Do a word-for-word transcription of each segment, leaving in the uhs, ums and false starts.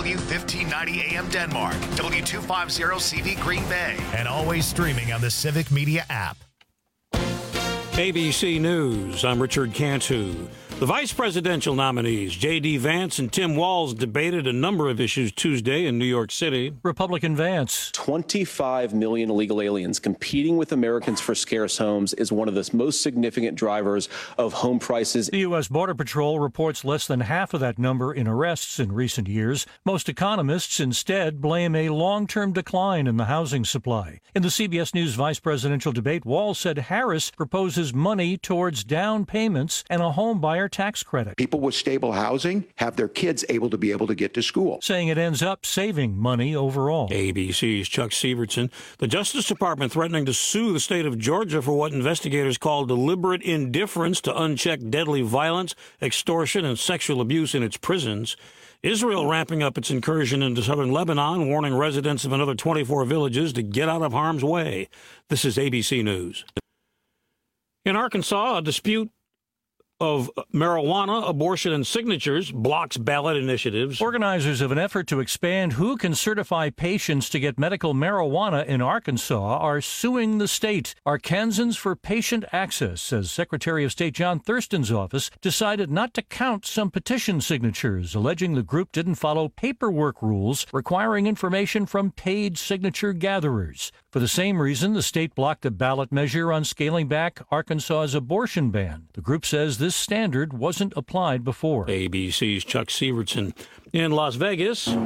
W fifteen ninety A M Denmark, W two fifty C V Green Bay, and always streaming on the Civic Media app. A B C News, I'm Richard Cantu. The vice presidential nominees, J D. Vance and Tim Walz, debated a number of issues Tuesday in New York City. Republican Vance. twenty-five million illegal aliens competing with Americans for scarce homes is one of the most significant drivers of home prices. The U S. Border Patrol reports less than half of that number in arrests in recent years. Most economists instead blame a long-term decline in the housing supply. In the C B S News vice presidential debate, Walz said Harris proposes money towards down payments and a home buyer tax credit. People with stable housing have their kids able to be able to get to school. Saying it ends up saving money overall. A B C's Chuck Severson. The Justice Department threatening to sue the state of Georgia for what investigators call deliberate indifference to unchecked deadly violence, extortion, and sexual abuse in its prisons. Israel ramping up its incursion into southern Lebanon, warning residents of another twenty-four villages to get out of harm's way. This is A B C News. In Arkansas, a dispute of marijuana, abortion, and signatures blocks ballot initiatives. Organizers of an effort to expand who can certify patients to get medical marijuana in Arkansas are suing the state. Arkansans for Patient Access says Secretary of State John Thurston's office decided not to count some petition signatures, alleging the group didn't follow paperwork rules requiring information from paid signature gatherers. For the same reason, the state blocked a ballot measure on scaling back Arkansas's abortion ban. The group says this standard wasn't applied before. A B C's Chuck Severson. In Las Vegas, a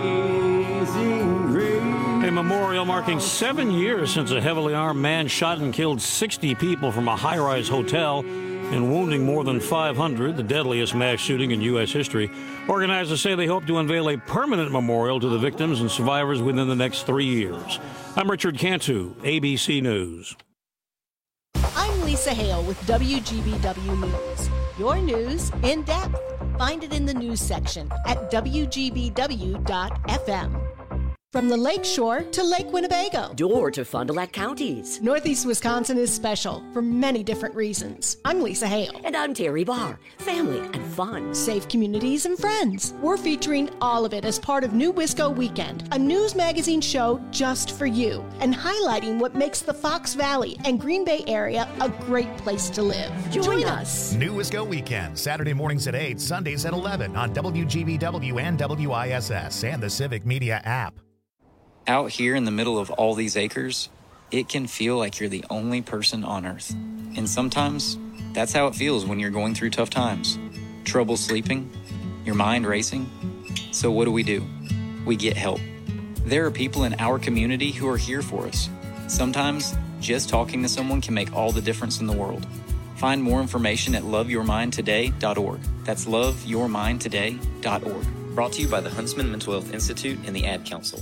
memorial marking seven years since a heavily armed man shot and killed sixty people from a high-rise hotel and wounding more than five hundred, the deadliest mass shooting in U S history. Organizers say they hope to unveil a permanent memorial to the victims and survivors within the next three years. I'm Richard Cantu, A B C News. I'm Lisa Hale with W G B W News. Your news in depth. Find it in the news section at W G B W dot F M. From the Lake Shore to Lake Winnebago. Door to Fond du Lac counties. Northeast Wisconsin is special for many different reasons. I'm Lisa Hale. And I'm Terry Barr. Family and fun. Safe communities and friends. We're featuring all of it as part of New Wisco Weekend, a news magazine show just for you, and highlighting what makes the Fox Valley and Green Bay area a great place to live. Join, Join us. us. New Wisco Weekend, Saturday mornings at eight, Sundays at eleven on W G B W and W I S S and the Civic Media app. Out here in the middle of all these acres, it can feel like you're the only person on Earth. And sometimes, that's how it feels when you're going through tough times. Trouble sleeping, your mind racing. So what do we do? We get help. There are people in our community who are here for us. Sometimes, just talking to someone can make all the difference in the world. Find more information at love your mind today dot org. That's love your mind today dot org. Brought to you by the Huntsman Mental Health Institute and the Ad Council.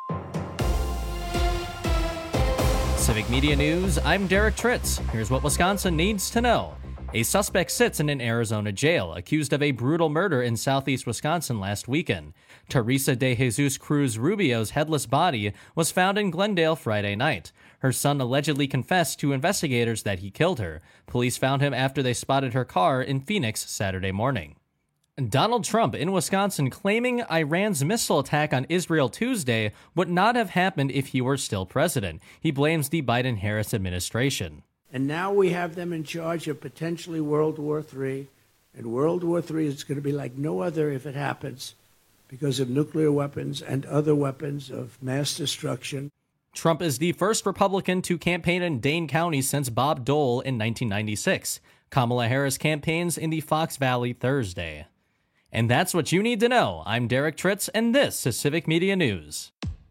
Civic Media News, I'm Derek Tritz. Here's what Wisconsin needs to know. A suspect sits in an Arizona jail, accused of a brutal murder in southeast Wisconsin last weekend. Teresa de Jesus Cruz Rubio's headless body was found in Glendale Friday night. Her son allegedly confessed to investigators that he killed her. Police found him after they spotted her car in Phoenix Saturday morning. Donald Trump in Wisconsin claiming Iran's missile attack on Israel Tuesday would not have happened if he were still president. He blames the Biden-Harris administration. And now we have them in charge of potentially World War Three. And World War Three is going to be like no other if it happens because of nuclear weapons and other weapons of mass destruction. Trump is the first Republican to campaign in Dane County since Bob Dole in nineteen ninety-six. Kamala Harris campaigns in the Fox Valley Thursday. And that's what you need to know. I'm Derek Tritz, and this is Civic Media News.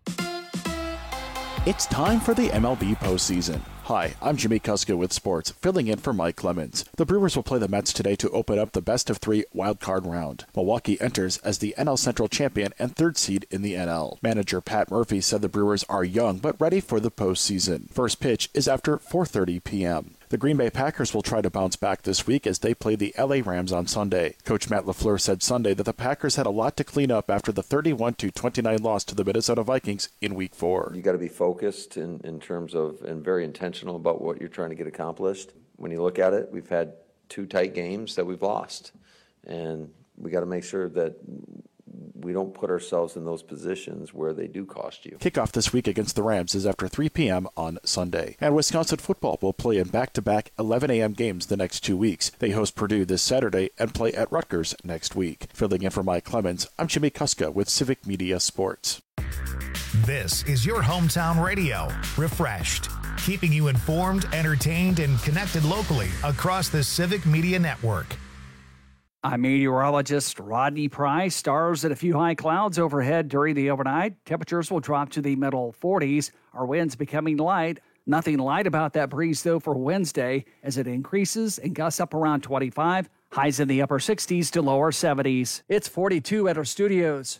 It's time for the M L B postseason. Hi, I'm Jimmy Kuska with sports, filling in for Mike Clemens. The Brewers will play the Mets today to open up the best-of-three wildcard round. Milwaukee enters as the N L Central champion and third seed in the N L. Manager Pat Murphy said the Brewers are young but ready for the postseason. First pitch is after four thirty p.m. The Green Bay Packers will try to bounce back this week as they play the L A Rams on Sunday. Coach Matt LaFleur said Sunday that the Packers had a lot to clean up after the thirty-one to twenty-nine loss to the Minnesota Vikings in Week four. You got to be focused in, in terms of and very intentional about what you're trying to get accomplished. When you look at it, we've had two tight games that we've lost, and we got to make sure that we don't put ourselves in those positions where they do cost you. Kickoff this week against the Rams is after three p.m. on Sunday. And Wisconsin football will play in back-to-back eleven a.m. games the next two weeks. They host Purdue this Saturday and play at Rutgers next week. Filling in for Mike Clemens, I'm Jimmy Kuska with Civic Media Sports. This is your hometown radio, Refreshed, keeping you informed, entertained, and connected locally across the Civic Media Network. I'm meteorologist Rodney Price. Stars and a few high clouds overhead during the overnight. Temperatures will drop to the middle forties. Our winds becoming light. Nothing light about that breeze, though, for Wednesday as it increases and gusts up around twenty-five. Highs in the upper sixties to lower seventies. It's forty-two at our studios.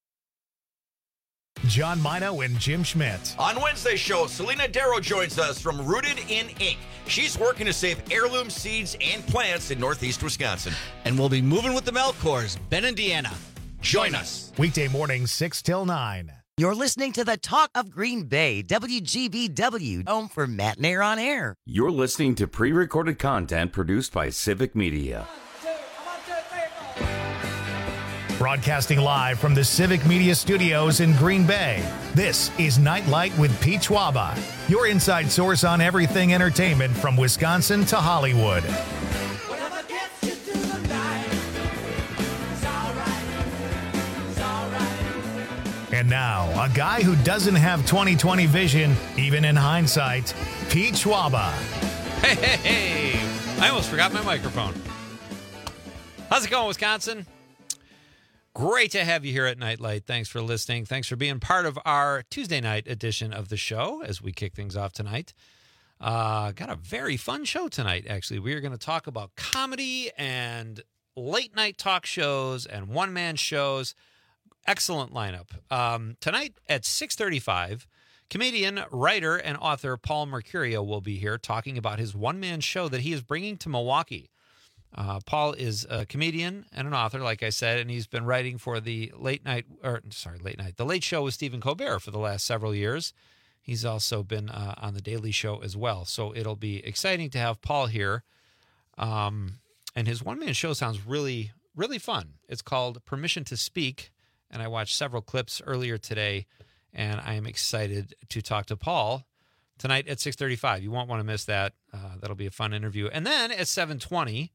John Mino and Jim Schmidt. On Wednesday's show, Selena Darrow joins us from Rooted in Ink. She's working to save heirloom seeds and plants in northeast Wisconsin. And we'll be moving with the Melkors, Ben and Deanna. Join us. Weekday mornings, six till nine. You're listening to the Talk of Green Bay, W G B W, home for Matt and Air on Air. You're listening to pre-recorded content produced by Civic Media. Broadcasting live from the Civic Media Studios in Green Bay, this is Nightlight with Pete Schwaba, your inside source on everything entertainment from Wisconsin to Hollywood. And now, a guy who doesn't have twenty twenty vision, even in hindsight, Pete Schwaba. Hey, hey, hey! I almost forgot my microphone. How's it going, Wisconsin? Great to have you here at Nightlight. Thanks for listening. Thanks for being part of our Tuesday night edition of the show as we kick things off tonight. Uh, got a very fun show tonight, actually. We are going to talk about comedy and late night talk shows and one-man shows. Excellent lineup. Um, tonight at six thirty-five, comedian, writer, and author Paul Mercurio will be here talking about his one-man show that he is bringing to Milwaukee. Uh, Paul is a comedian and an author, like I said, and he's been writing for the late night, or sorry, late night, the Late Show with Stephen Colbert for the last several years. He's also been uh, on the Daily Show as well. So it'll be exciting to have Paul here. Um, and his one-man show sounds really, really fun. It's called Permission to Speak, and I watched several clips earlier today, and I am excited to talk to Paul tonight at six thirty-five. You won't want to miss that. Uh, that'll be a fun interview. And then at seven twenty,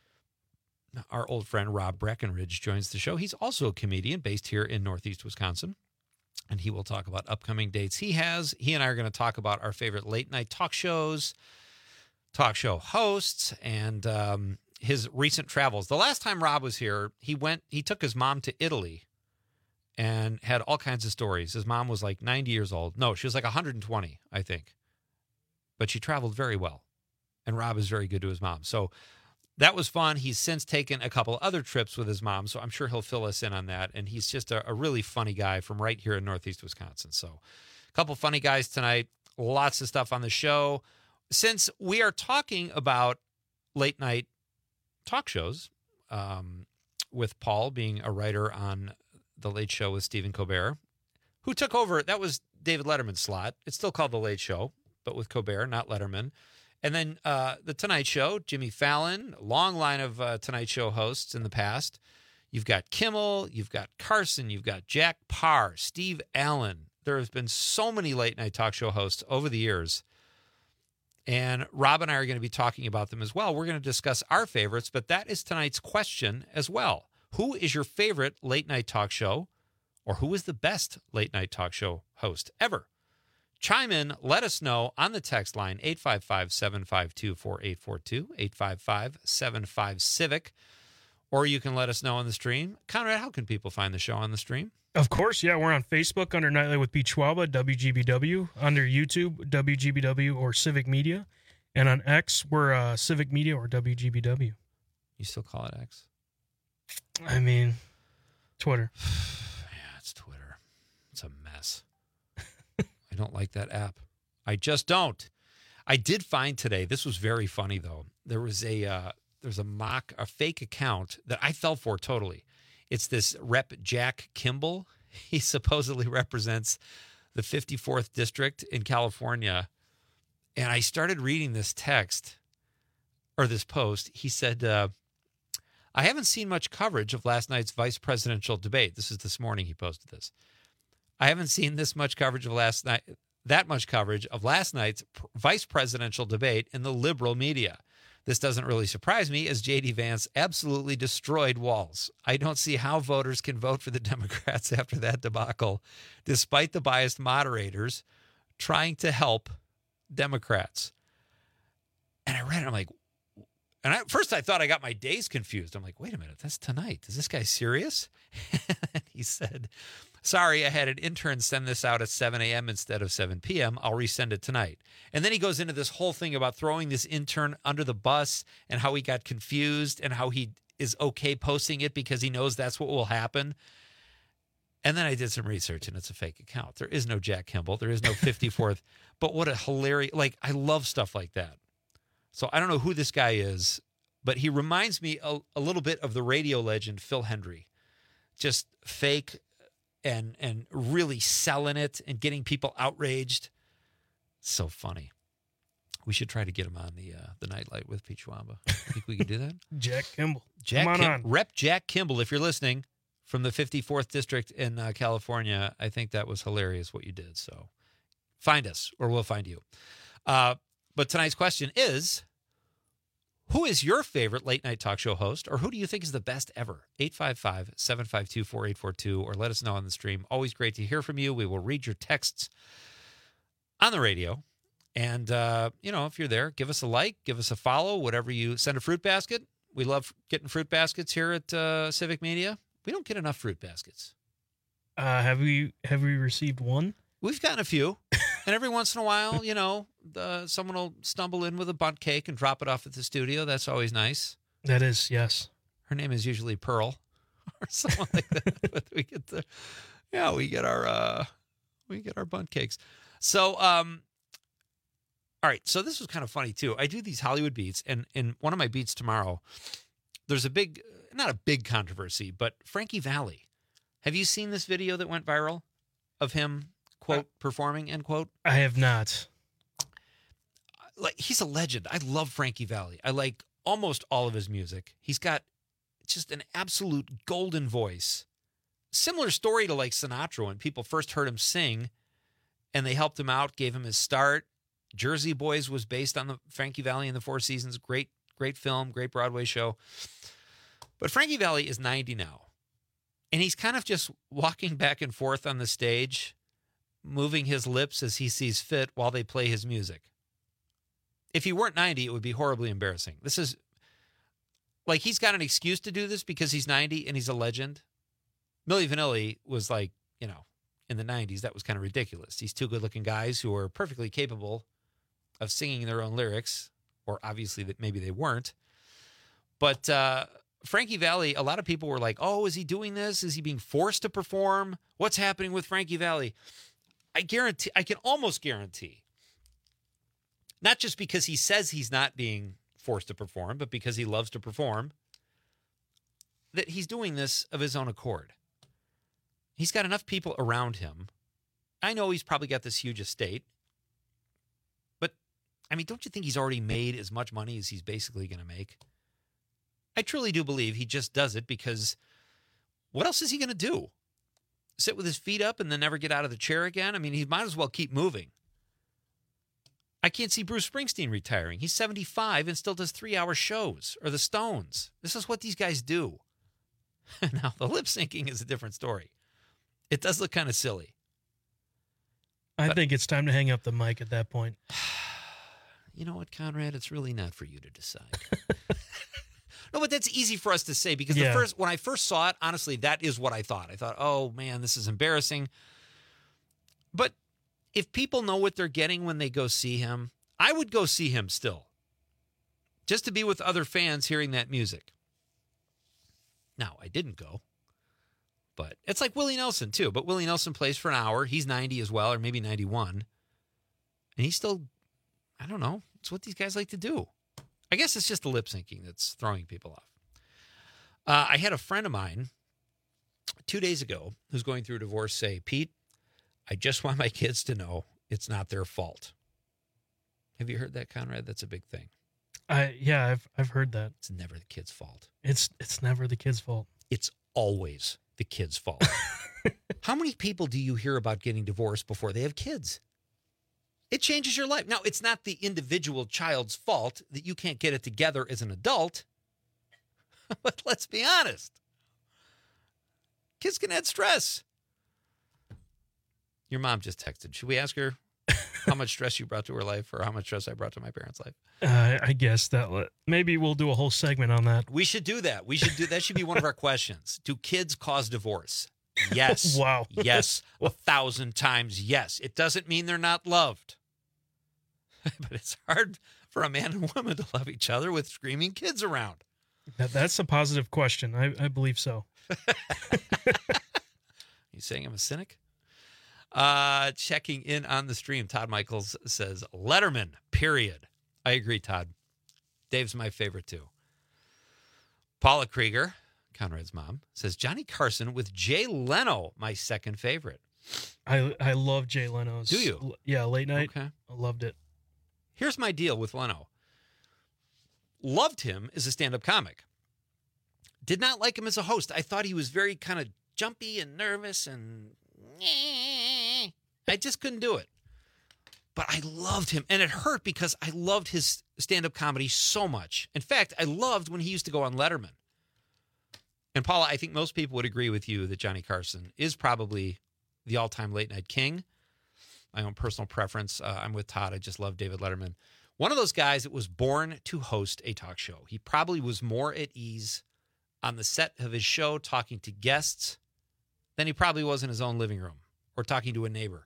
our old friend Rob Breckenridge joins the show. He's also a comedian based here in Northeast Wisconsin, and he will talk about upcoming dates he has. He and I are going to talk about our favorite late night talk shows, talk show hosts, and um, his recent travels. The last time Rob was here, he went. He took his mom to Italy and had all kinds of stories. His mom was like ninety years old. No, she was like one hundred twenty, I think. But she traveled very well, and Rob is very good to his mom. So that was fun. He's since taken a couple other trips with his mom, so I'm sure he'll fill us in on that. And he's just a, a really funny guy from right here in Northeast Wisconsin. So a couple funny guys tonight, lots of stuff on the show. Since we are talking about late night talk shows, um, with Paul being a writer on The Late Show with Stephen Colbert, who took over, that was David Letterman's slot. It's still called The Late Show, but with Colbert, not Letterman. And then uh, The Tonight Show, Jimmy Fallon, long line of uh, Tonight Show hosts in the past. You've got Kimmel, you've got Carson, you've got Jack Paar, Steve Allen. There has been so many late night talk show hosts over the years. And Rob and I are going to be talking about them as well. We're going to discuss our favorites, but that is tonight's question as well. Who is your favorite late night talk show, or who is the best late night talk show host ever? Chime in, let us know on the text line, eight five five, seven five two, four eight four two, eight five five, seven five, CIVIC, or you can let us know on the stream. Conrad, how can people find the show on the stream? Of course, yeah, we're on Facebook under Nightlight with Pete Schwaba, W G B W, under YouTube, W G B W or Civic Media, and on X, we're uh, Civic Media or W G B W. You still call it X? I mean, Twitter. Yeah, it's Twitter. It's a mess. I don't like that app. I just don't. I did find today, this was very funny though. There was a uh, there's a mock, a fake account that I fell for totally. It's this rep Jack Kimball. He supposedly represents the fifty-fourth district in California. And I started reading this text or this post. He said, uh, I haven't seen much coverage of last night's vice presidential debate. This is this morning he posted this. I haven't seen this much coverage of last night, that much coverage of last night's pr- vice presidential debate in the liberal media. This doesn't really surprise me, as J D Vance absolutely destroyed Walz. I don't see how voters can vote for the Democrats after that debacle, despite the biased moderators trying to help Democrats. And I read it, I'm like, and at first I thought I got my days confused. I'm like, wait a minute, that's tonight. Is this guy serious? And he said, sorry, I had an intern send this out at seven a.m. instead of seven p.m. I'll resend it tonight. And then he goes into this whole thing about throwing this intern under the bus and how he got confused and how he is okay posting it because he knows that's what will happen. And then I did some research, and it's a fake account. There is no Jack Kimball. There is no fifty-fourth. But what a hilarious, like, I love stuff like that. So I don't know who this guy is, but he reminds me a, a little bit of the radio legend Phil Hendry. Just fake and and really selling it and getting people outraged. So funny. We should try to get him on the uh, the Nightlight with Pete Schwaba. Think we could do that? Jack Kimball. Jack Come on, Kim- on. Rep Jack Kimball, if you're listening, from the fifty-fourth District in uh, California. I think that was hilarious what you did. So find us, or we'll find you. Uh, but tonight's question is, who is your favorite late night talk show host, or who do you think is the best ever? eight five five, seven five two, four eight four two, or let us know on the stream. Always great to hear from you. We will read your texts on the radio. And, uh, you know, if you're there, give us a like, give us a follow, whatever you send a fruit basket. We love getting fruit baskets here at uh, Civic Media. We don't get enough fruit baskets. Uh, have we have we received one? We've gotten a few. And every once in a while, you know, uh, someone will stumble in with a bundt cake and drop it off at the studio. That's always nice. That is, yes. Her name is usually Pearl or someone like that. But we get the, yeah, we get our, uh, we get our bundt cakes. So, um, all right. So this was kind of funny too. I do these Hollywood beats, and in one of my beats tomorrow, there's a big, not a big controversy, but Frankie Valli. Have you seen this video that went viral of him, quote, performing, end quote? I have not. Like, he's a legend. I love Frankie Valli. I like almost all of his music. He's got just an absolute golden voice. Similar story to like Sinatra when people first heard him sing and they helped him out, gave him his start. Jersey Boys was based on the Frankie Valli and the Four Seasons. Great, great film, great Broadway show. But Frankie Valli is ninety now. And he's kind of just walking back and forth on the stage, moving his lips as he sees fit while they play his music. If he weren't ninety, it would be horribly embarrassing. This is like, he's got an excuse to do this because he's ninety and he's a legend. Milli Vanilli was like, you know, in the nineties, that was kind of ridiculous. These two good-looking guys who are perfectly capable of singing their own lyrics, or obviously that maybe they weren't. But uh, Frankie Valli, a lot of people were like, oh, is he doing this? Is he being forced to perform? What's happening with Frankie Valli? I guarantee, I can almost guarantee, not just because he says he's not being forced to perform, but because he loves to perform, that he's doing this of his own accord. He's got enough people around him. I know he's probably got this huge estate, but, I mean, don't you think he's already made as much money as he's basically going to make? I truly do believe he just does it because what else is he going to do? Sit with his feet up and then never get out of the chair again? I mean, he might as well keep moving. I can't see Bruce Springsteen retiring. He's seventy-five and still does three-hour shows, or the Stones. This is what these guys do. Now, the lip syncing is a different story. It does look kind of silly. I but, think it's time to hang up the mic at that point. You know what, Conrad? It's really not for you to decide. No, but that's easy for us to say because yeah. the first when I first saw it, honestly, that is what I thought. I thought, oh, man, this is embarrassing. But if people know what they're getting when they go see him, I would go see him still. Just to be with other fans hearing that music. Now, I didn't go. But it's like Willie Nelson, too. But Willie Nelson plays for an hour. He's ninety as well, or maybe ninety-one. And he's still, I don't know. It's what these guys like to do. I guess it's just the lip syncing that's throwing people off. Uh, I had a friend of mine two days ago who's going through a divorce say, Pete, I just want my kids to know it's not their fault. Have you heard that, Conrad? That's a big thing. I yeah, I've I've heard that. It's never the kid's fault. It's it's never the kid's fault. It's always the kid's fault. How many people do you hear about getting divorced before they have kids? It changes your life. Now, it's not the individual child's fault that you can't get it together as an adult. But let's be honest. Kids can add stress. Your mom just texted. Should we ask her how much stress you brought to her life or how much stress I brought to my parents' life? Uh, I guess that maybe we'll do a whole segment on that. We should do that. We should do that. Should be one of our questions. Do kids cause divorce? Yes. Wow. Yes. A thousand times yes. It doesn't mean they're not loved. But it's hard for a man and woman to love each other with screaming kids around. That, that's a positive question. I, I believe so. You saying I'm a cynic? Uh, checking in on the stream, Todd Michaels says, Letterman, period. I agree, Todd. Dave's my favorite, too. Paula Krieger, Conrad's mom, says, Johnny Carson with Jay Leno, my second favorite. I I love Jay Leno's. Do you? Yeah, late night. Okay. I loved it. Here's my deal with Leno. Loved him as a stand-up comic. Did not like him as a host. I thought he was very kind of jumpy and nervous and I just couldn't do it. But I loved him. And it hurt because I loved his stand-up comedy so much. In fact, I loved when he used to go on Letterman. And Paula, I think most people would agree with you that Johnny Carson is probably the all-time late-night king. My own personal preference. Uh, I'm with Todd. I just love David Letterman. One of those guys that was born to host a talk show. He probably was more at ease on the set of his show talking to guests than he probably was in his own living room or talking to a neighbor.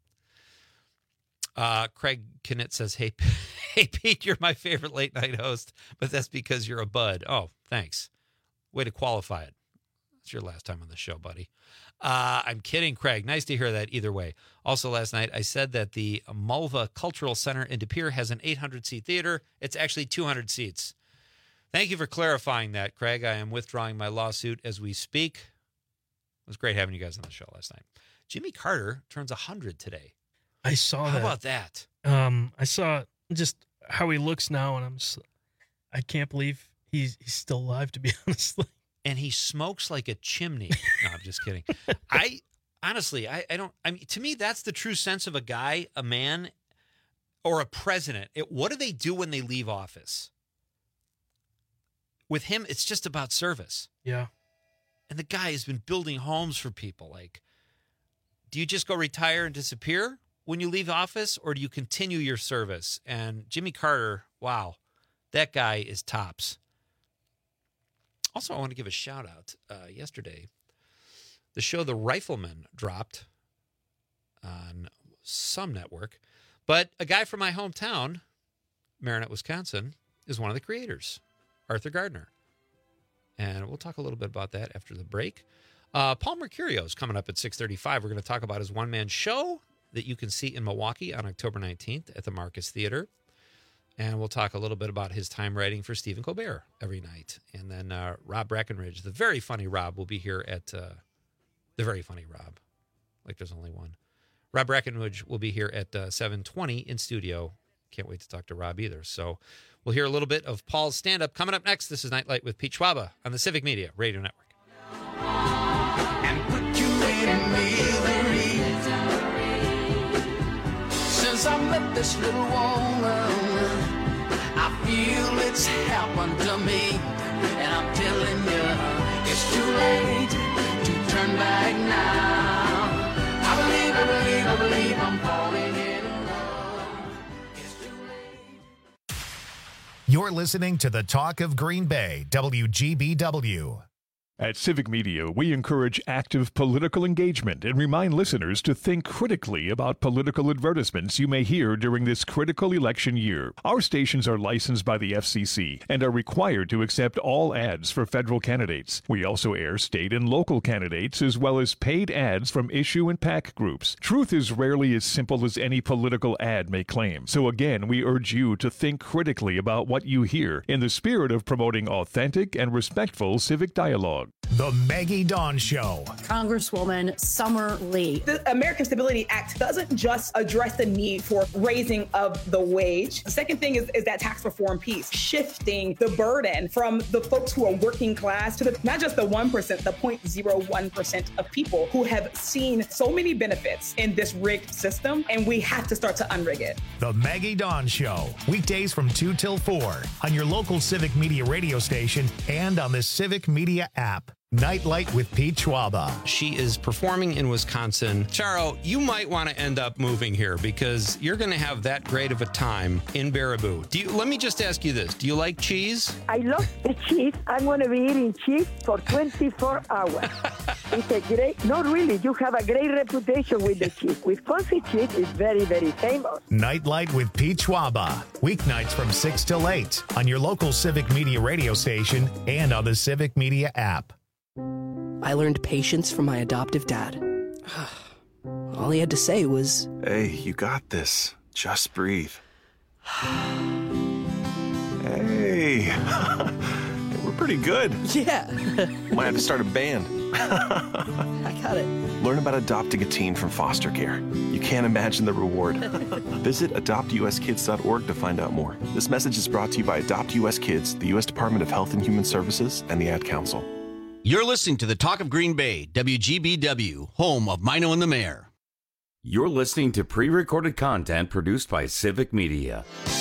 Uh, Craig Knitt says, hey, hey, Pete, you're my favorite late night host, but that's because you're a bud. Oh, thanks. Way to qualify it. It's your last time on the show, buddy. Uh, I'm kidding, Craig. Nice to hear that either way. Also, last night, I said that the Mulva Cultural Center in De Pere has an eight hundred seat theater. It's actually two hundred seats. Thank you for clarifying that, Craig. I am withdrawing my lawsuit as we speak. It was great having you guys on the show last night. Jimmy Carter turns one hundred today. I saw How that. about that? Um, I saw just how he looks now, and I'm just, I can't believe he's he's still alive, to be honest. And he smokes like a chimney. No, I'm just kidding. I honestly, I, I don't, I mean, to me, that's the true sense of a guy, a man, or a president. It, what do they do when they leave office? With him, it's just about service. Yeah. And the guy has been building homes for people. Like, do you just go retire and disappear when you leave office, or do you continue your service? And Jimmy Carter, wow, that guy is tops. Also, I want to give a shout out. Uh, yesterday, the show The Rifleman dropped on some network, but a guy from my hometown, Marinette, Wisconsin, is one of the creators, Arthur Gardner. And we'll talk a little bit about that after the break. Uh, Paul Mercurio is coming up at six thirty-five. We're going to talk about his one-man show that you can see in Milwaukee on October nineteenth at the Marcus Theater. And we'll talk a little bit about his time writing for Stephen Colbert every night. And then uh, Rob Breckenridge, the very funny Rob, will be here at uh, the very funny Rob. Like there's only one. Rob Breckenridge will be here at uh, seven twenty in studio. Can't wait to talk to Rob either. So we'll hear a little bit of Paul's stand-up coming up next. This is Nightlight with Pete Schwaba on the Civic Media Radio Network. And put you in misery. Since I met this little woman, I feel it's happened to me. And I'm telling you, it's too late to turn back now. I believe, I believe, I believe I'm falling in love. It's too late. You're listening to the Talk of Green Bay, W G B W. At Civic Media, we encourage active political engagement and remind listeners to think critically about political advertisements you may hear during this critical election year. Our stations are licensed by the F C C and are required to accept all ads for federal candidates. We also air state and local candidates as well as paid ads from issue and PAC groups. Truth is rarely as simple as any political ad may claim. So again, we urge you to think critically about what you hear in the spirit of promoting authentic and respectful civic dialogue. The Maggie Dawn Show. Congresswoman Summer Lee. The American Stability Act doesn't just address the need for raising of the wage. The second thing is, is that tax reform piece, shifting the burden from the folks who are working class to the, not just the one percent, the zero point zero one percent of people who have seen so many benefits in this rigged system, and we have to start to unrig it. The Maggie Dawn Show. Weekdays from two till four on your local Civic Media radio station and on the Civic Media app. Nightlight with Pete Schwaba. She is performing in Wisconsin. Charo, you might want to end up moving here because you're going to have that great of a time in Baraboo. Do you? Let me just ask you this. Do you like cheese? I love the cheese. I'm going to be eating cheese for twenty-four hours. It's a great, not really, you have a great reputation with the cheese. Wisconsin cheese is very, very famous. Nightlight with Pete Schwaba. Weeknights from six till eight on your local Civic Media radio station and on the Civic Media app. I learned patience from my adoptive dad. All he had to say was, "Hey, you got this. Just breathe." Hey, we're pretty good. Yeah. Might have to start a band. I got it. Learn about adopting a teen from foster care. You can't imagine the reward. Visit adopt u s kids dot org to find out more. This message is brought to you by Adopt U S Kids, the U S Department of Health and Human Services, and the Ad Council. You're listening to the Talk of Green Bay, W G B W, home of Mino and the Mayor. You're listening to pre-recorded content produced by Civic Media.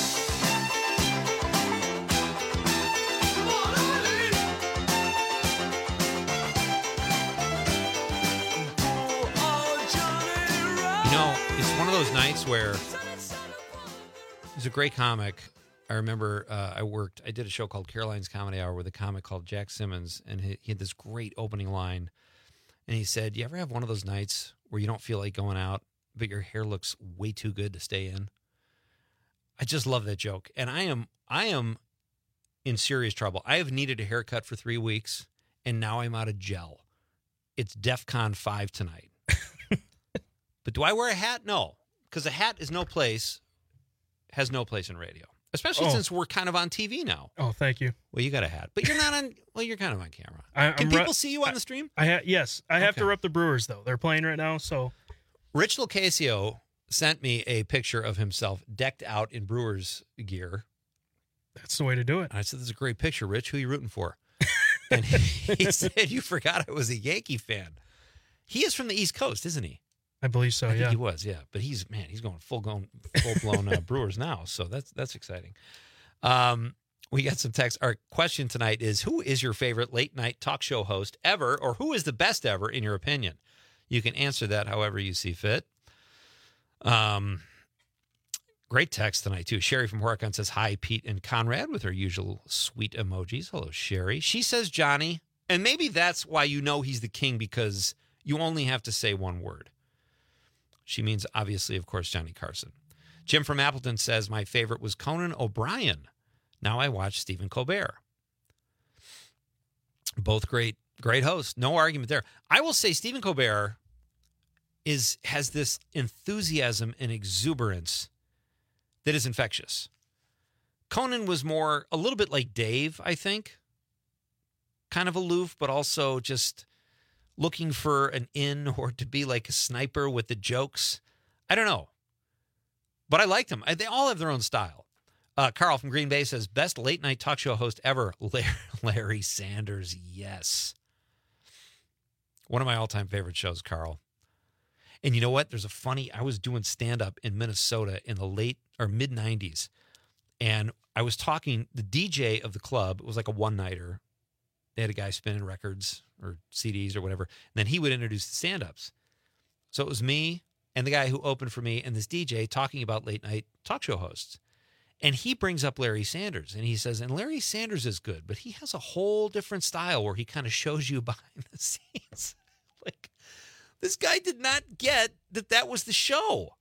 You know, it's one of those nights where there's a great comic. I remember uh, I worked, I did a show called Caroline's Comedy Hour with a comic called Jack Simmons, and he, he had this great opening line. And he said, "You ever have one of those nights where you don't feel like going out, but your hair looks way too good to stay in?" I just love that joke. And I am, I am in serious trouble. I have needed a haircut for three weeks, and now I'm out of gel. It's DEFCON five tonight. But do I wear a hat? No, because a hat is no place, has no place in radio. Especially oh. since we're kind of on T V now. Oh, thank you. Well, you got a hat, but you're not on. Well, you're kind of on camera. I, Can I'm people re- see you on I, the stream? I ha- yes, I have Okay. to rep the Brewers though. They're playing right now, so. Rich Locasio sent me a picture of himself decked out in Brewers gear. That's the way to do it. And I said, "This is a great picture, Rich. Who are you rooting for?" And he, he said, "You forgot I was a Yankee fan." He is from the East Coast, isn't he? I believe so. I think yeah, he was. Yeah, but he's man, he's going full blown, full blown uh, Brewers now. So that's that's exciting. Um, we got some text. Our question tonight is, who is your favorite late night talk show host ever, or who is the best ever in your opinion? You can answer that however you see fit. Um, great text tonight too. Sherry from Horicon says, "Hi, Pete and Conrad," with her usual sweet emojis. Hello, Sherry. She says Johnny, and maybe that's why you know he's the king, because you only have to say one word. She means, obviously, of course, Johnny Carson. Jim from Appleton says, "My favorite was Conan O'Brien. Now I watch Stephen Colbert." Both great, great hosts. No argument there. I will say Stephen Colbert is has this enthusiasm and exuberance that is infectious. Conan was more, a little bit like Dave, I think. Kind of aloof, but also just looking for an in or to be like a sniper with the jokes. I don't know. But I liked them. I, they all have their own style. Uh, Carl from Green Bay says, "Best late night talk show host ever, Larry, Larry Sanders." Yes. One of my all-time favorite shows, Carl. And you know what? There's a funny, I was doing stand-up in Minnesota in the late or mid-nineties. And I was talking, the D J of the club, it was like a one-nighter. They had a guy spinning records or C Ds or whatever. And then he would introduce the stand-ups. So it was me and the guy who opened for me and this D J talking about late-night talk show hosts. And he brings up Larry Sanders, and he says, and Larry Sanders is good, but he has a whole different style where he kind of shows you behind the scenes. Like, this guy did not get that that was the show.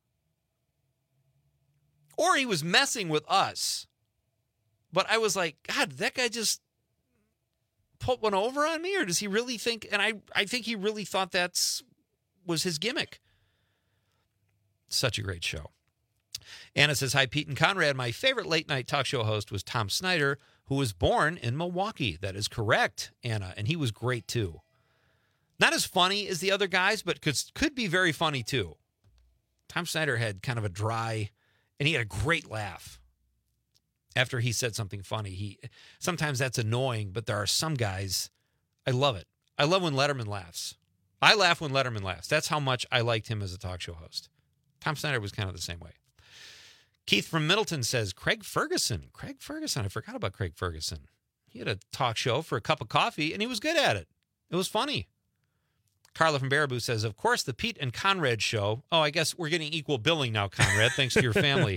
Or he was messing with us. But I was like, God, did that guy just put one over on me? Or does he really think, and I, I think he really thought that's was his gimmick. Such a great show. Anna says, "Hi, Pete and Conrad. My favorite late-night talk show host was Tom Snyder, who was born in Milwaukee. That is correct, Anna, and he was great too. Not as funny as the other guys, but could, could be very funny too. Tom Snyder had kind of a dry, and he had a great laugh after he said something funny. He sometimes that's annoying, but there are some guys, I love it. I love when Letterman laughs. I laugh when Letterman laughs. That's how much I liked him as a talk show host. Tom Snyder was kind of the same way. Keith from Middleton says, Craig Ferguson. Craig Ferguson. I forgot about Craig Ferguson. He had a talk show for a cup of coffee, and he was good at it. It was funny. Carla from Baraboo says, of course, the Pete and Conrad show. Oh, I guess we're getting equal billing now, Conrad, thanks to your family.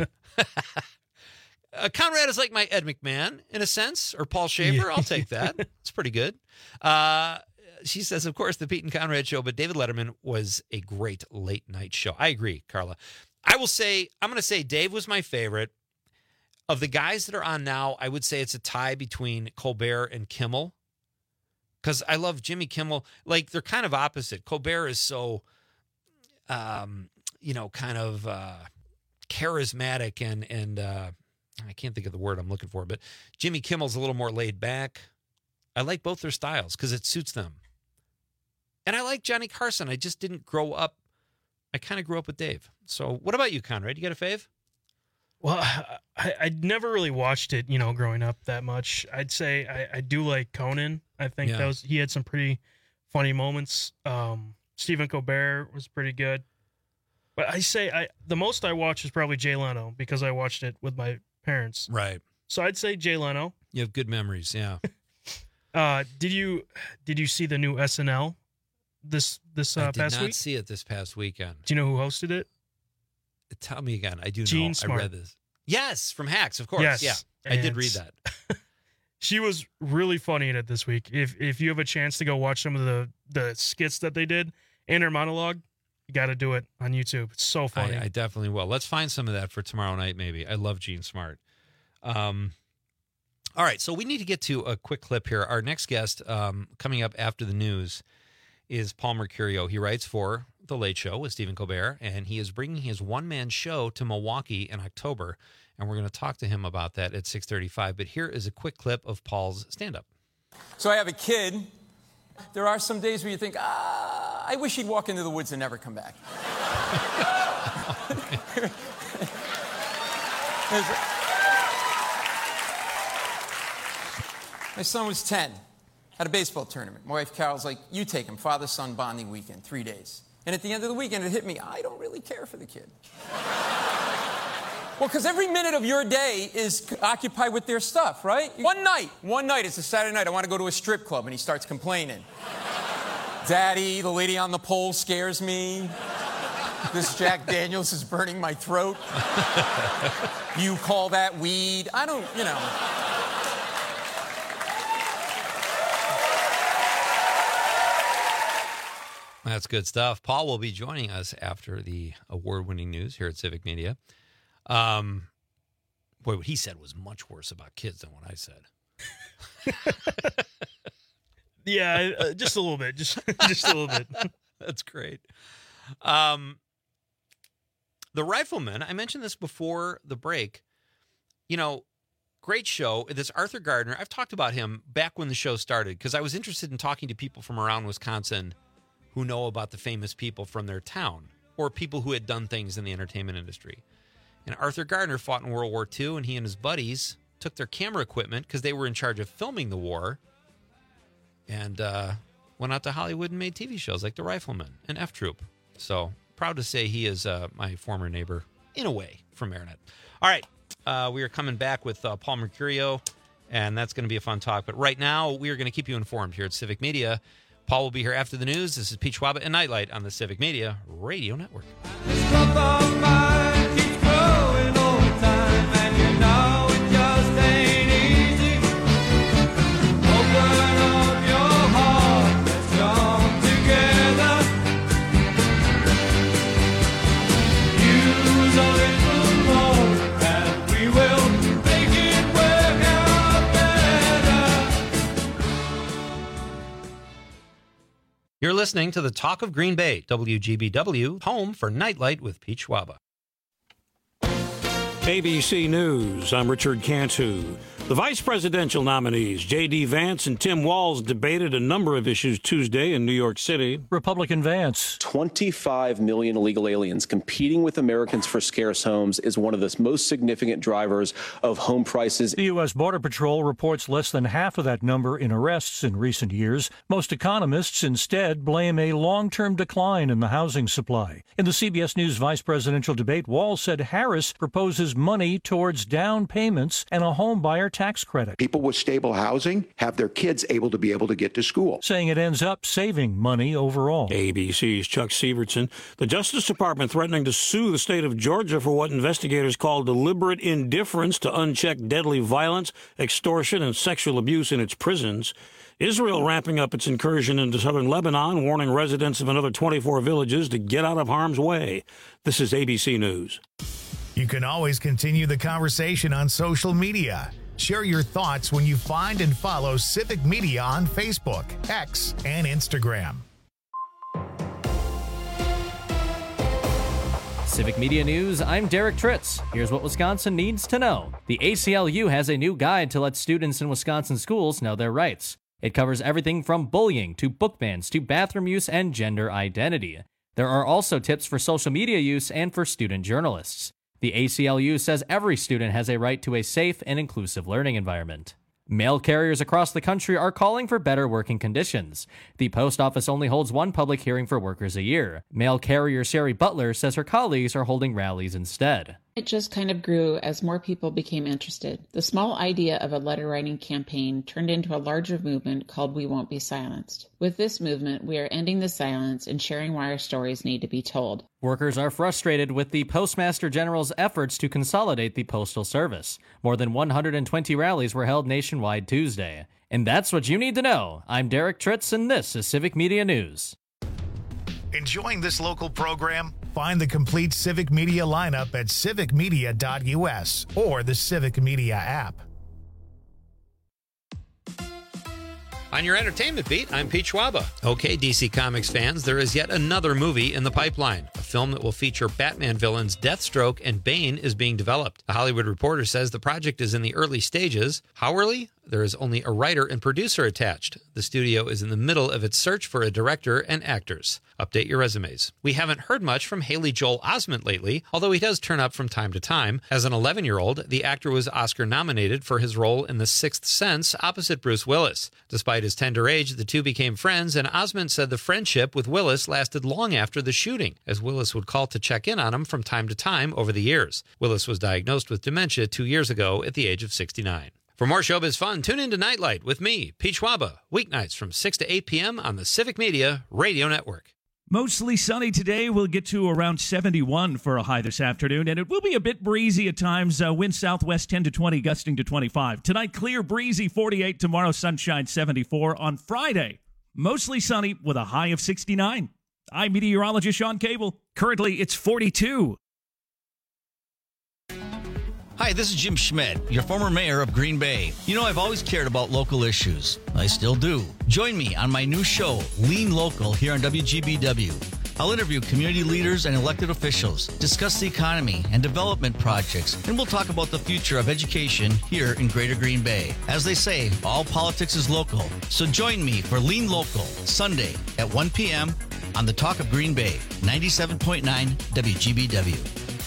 uh, Conrad is like my Ed McMahon, in a sense, or Paul Schaefer. I'll take that. It's pretty good. Uh, she says, of course, the Pete and Conrad show, but David Letterman was a great late-night show. I agree, Carla. I will say, I'm going to say Dave was my favorite. Of the guys that are on now, I would say it's a tie between Colbert and Kimmel. Because I love Jimmy Kimmel. Like, they're kind of opposite. Colbert is so, um, you know, kind of uh, charismatic and, and uh, I can't think of the word I'm looking for, but Jimmy Kimmel's a little more laid back. I like both their styles because it suits them. And I like Johnny Carson. I just didn't grow up. I kind of grew up with Dave. So what about you, Conrad? You got a fave? Well, I, I never really watched it, you know, growing up that much. I'd say I, I do like Conan. I think Yeah. that was he had some pretty funny moments. Um, Stephen Colbert was pretty good. But I say I the most I watched was probably Jay Leno because I watched it with my parents. Right. So I'd say Jay Leno. You have good memories, yeah. Uh, did you did you see the new S N L this this uh, I did past not week? see it this past weekend. Do you know who hosted it? Tell me again. I do Jean know. Smart. I read this. Yes, from Hacks, of course. Yes, Yeah, I did and- read that. She was really funny in it this week. If if you have a chance to go watch some of the, the skits that they did and her monologue, you got to do it on YouTube. It's so funny. I, I definitely will. Let's find some of that for tomorrow night, maybe. I love Gene Smart. Um, all right, so we need to get to a quick clip here. Our next guest um, coming up after the news is Paul Mercurio. He writes for The Late Show with Stephen Colbert, and he is bringing his one-man show to Milwaukee in October, and we're going to talk to him about that at six thirty-five. But here is a quick clip of Paul's stand-up. So I have a kid. There are some days where you think, ah, I wish he'd walk into the woods and never come back. My son was ten, at a baseball tournament. My wife Carol's like, you take him, father-son bonding weekend, three days. And at the end of the weekend, it hit me, I don't really care for the kid. Well, because every minute of your day is occupied with their stuff, right? One night, one night, it's a Saturday night, I want to go to a strip club, and he starts complaining. Daddy, the lady on the pole scares me. This Jack Daniels is burning my throat. You call that weed? I don't, you know. That's good stuff. Paul will be joining us after the award-winning news here at Civic Media. Um, boy, what he said was much worse about kids than what I said. Yeah, uh, just a little bit. Just just a little bit. That's great. Um, the Rifleman, I mentioned this before the break. You know, great show. This Arthur Gardner, I've talked about him back when the show started because I was interested in talking to people from around Wisconsin who know about the famous people from their town or people who had done things in the entertainment industry. And Arthur Gardner fought in World War Two, and he and his buddies took their camera equipment because they were in charge of filming the war and uh, went out to Hollywood and made T V shows like The Rifleman and F Troop. So proud to say he is uh, my former neighbor, in a way, from Marinette. All right, uh, we are coming back with uh, Paul Mercurio, and that's going to be a fun talk. But right now, we are going to keep you informed here at Civic Media. Paul will be here after the news. This is Pete Schwab and Nightlight on the Civic Media Radio Network. You're listening to the Talk of Green Bay, W G B W, home for Nightlight with Pete Schwaba. A B C News, I'm Richard Cantu. The vice presidential nominees, J D. Vance and Tim Walz, debated a number of issues Tuesday in New York City. Republican Vance. twenty-five million illegal aliens competing with Americans for scarce homes is one of the most significant drivers of home prices. The U S. Border Patrol reports less than half of that number in arrests in recent years. Most economists instead blame a long-term decline in the housing supply. In the C B S News vice presidential debate, Walz said Harris proposes money towards down payments and a home buyer tax credit. People with stable housing have their kids able to be able to get to school. Saying it ends up saving money overall. A B C's Chuck Severson. The Justice Department threatening to sue the state of Georgia for what investigators call deliberate indifference to unchecked deadly violence, extortion, and sexual abuse in its prisons. Israel ramping up its incursion into southern Lebanon, warning residents of another twenty-four villages to get out of harm's way. This is A B C News. You can always continue the conversation on social media. Share your thoughts when you find and follow Civic Media on Facebook, X, and Instagram. Civic Media News, I'm Derek Tritz. Here's what Wisconsin needs to know. The A C L U has a new guide to let students in Wisconsin schools know their rights. It covers everything from bullying to book bans to bathroom use and gender identity. There are also tips for social media use and for student journalists. The A C L U says every student has a right to a safe and inclusive learning environment. Mail carriers across the country are calling for better working conditions. The post office only holds one public hearing for workers a year. Mail carrier Sherry Butler says her colleagues are holding rallies instead. It just kind of grew as more people became interested. The small idea of a letter writing campaign turned into a larger movement called We Won't Be Silenced. With this movement, we are ending the silence and sharing why our stories need to be told. Workers are frustrated with the Postmaster General's efforts to consolidate the Postal Service. More than one hundred twenty rallies were held nationwide Tuesday. And that's what you need to know. I'm Derek Tritz, and this is Civic Media News. Enjoying this local program? Find the complete Civic Media lineup at civic media dot u s or the Civic Media app. On your entertainment beat, I'm Pete Schwaba. Okay, D C Comics fans, there is yet another movie in the pipeline. A film that will feature Batman villains Deathstroke and Bane is being developed. The Hollywood Reporter says the project is in the early stages. How early? There is only a writer and producer attached. The studio is in the middle of its search for a director and actors. Update your resumes. We haven't heard much from Haley Joel Osment lately, although he does turn up from time to time. As an eleven-year-old, the actor was Oscar-nominated for his role in The Sixth Sense opposite Bruce Willis. Despite his tender age, the two became friends, and Osment said the friendship with Willis lasted long after the shooting, as Willis would call to check in on him from time to time over the years. Willis was diagnosed with dementia two years ago at the age of sixty-nine. For more showbiz fun, tune in to Nightlight with me, Pete Schwaba, weeknights from six to eight p.m. on the Civic Media Radio Network. Mostly sunny today. We'll get to around seventy-one for a high this afternoon, and it will be a bit breezy at times. Uh, wind southwest ten to twenty, gusting to twenty-five. Tonight, clear, breezy, forty-eight. Tomorrow, sunshine, seventy-four. On Friday, mostly sunny with a high of sixty-nine. I'm meteorologist Sean Cable. Currently, it's forty-two. Hi, this is Jim Schmidt, your former mayor of Green Bay. You know, I've always cared about local issues. I still do. Join me on my new show, Lean Local, here on W G B W. I'll interview community leaders and elected officials, discuss the economy and development projects, and we'll talk about the future of education here in Greater Green Bay. As they say, all politics is local. So join me for Lean Local, Sunday at one p.m. on the Talk of Green Bay, ninety-seven point nine W G B W.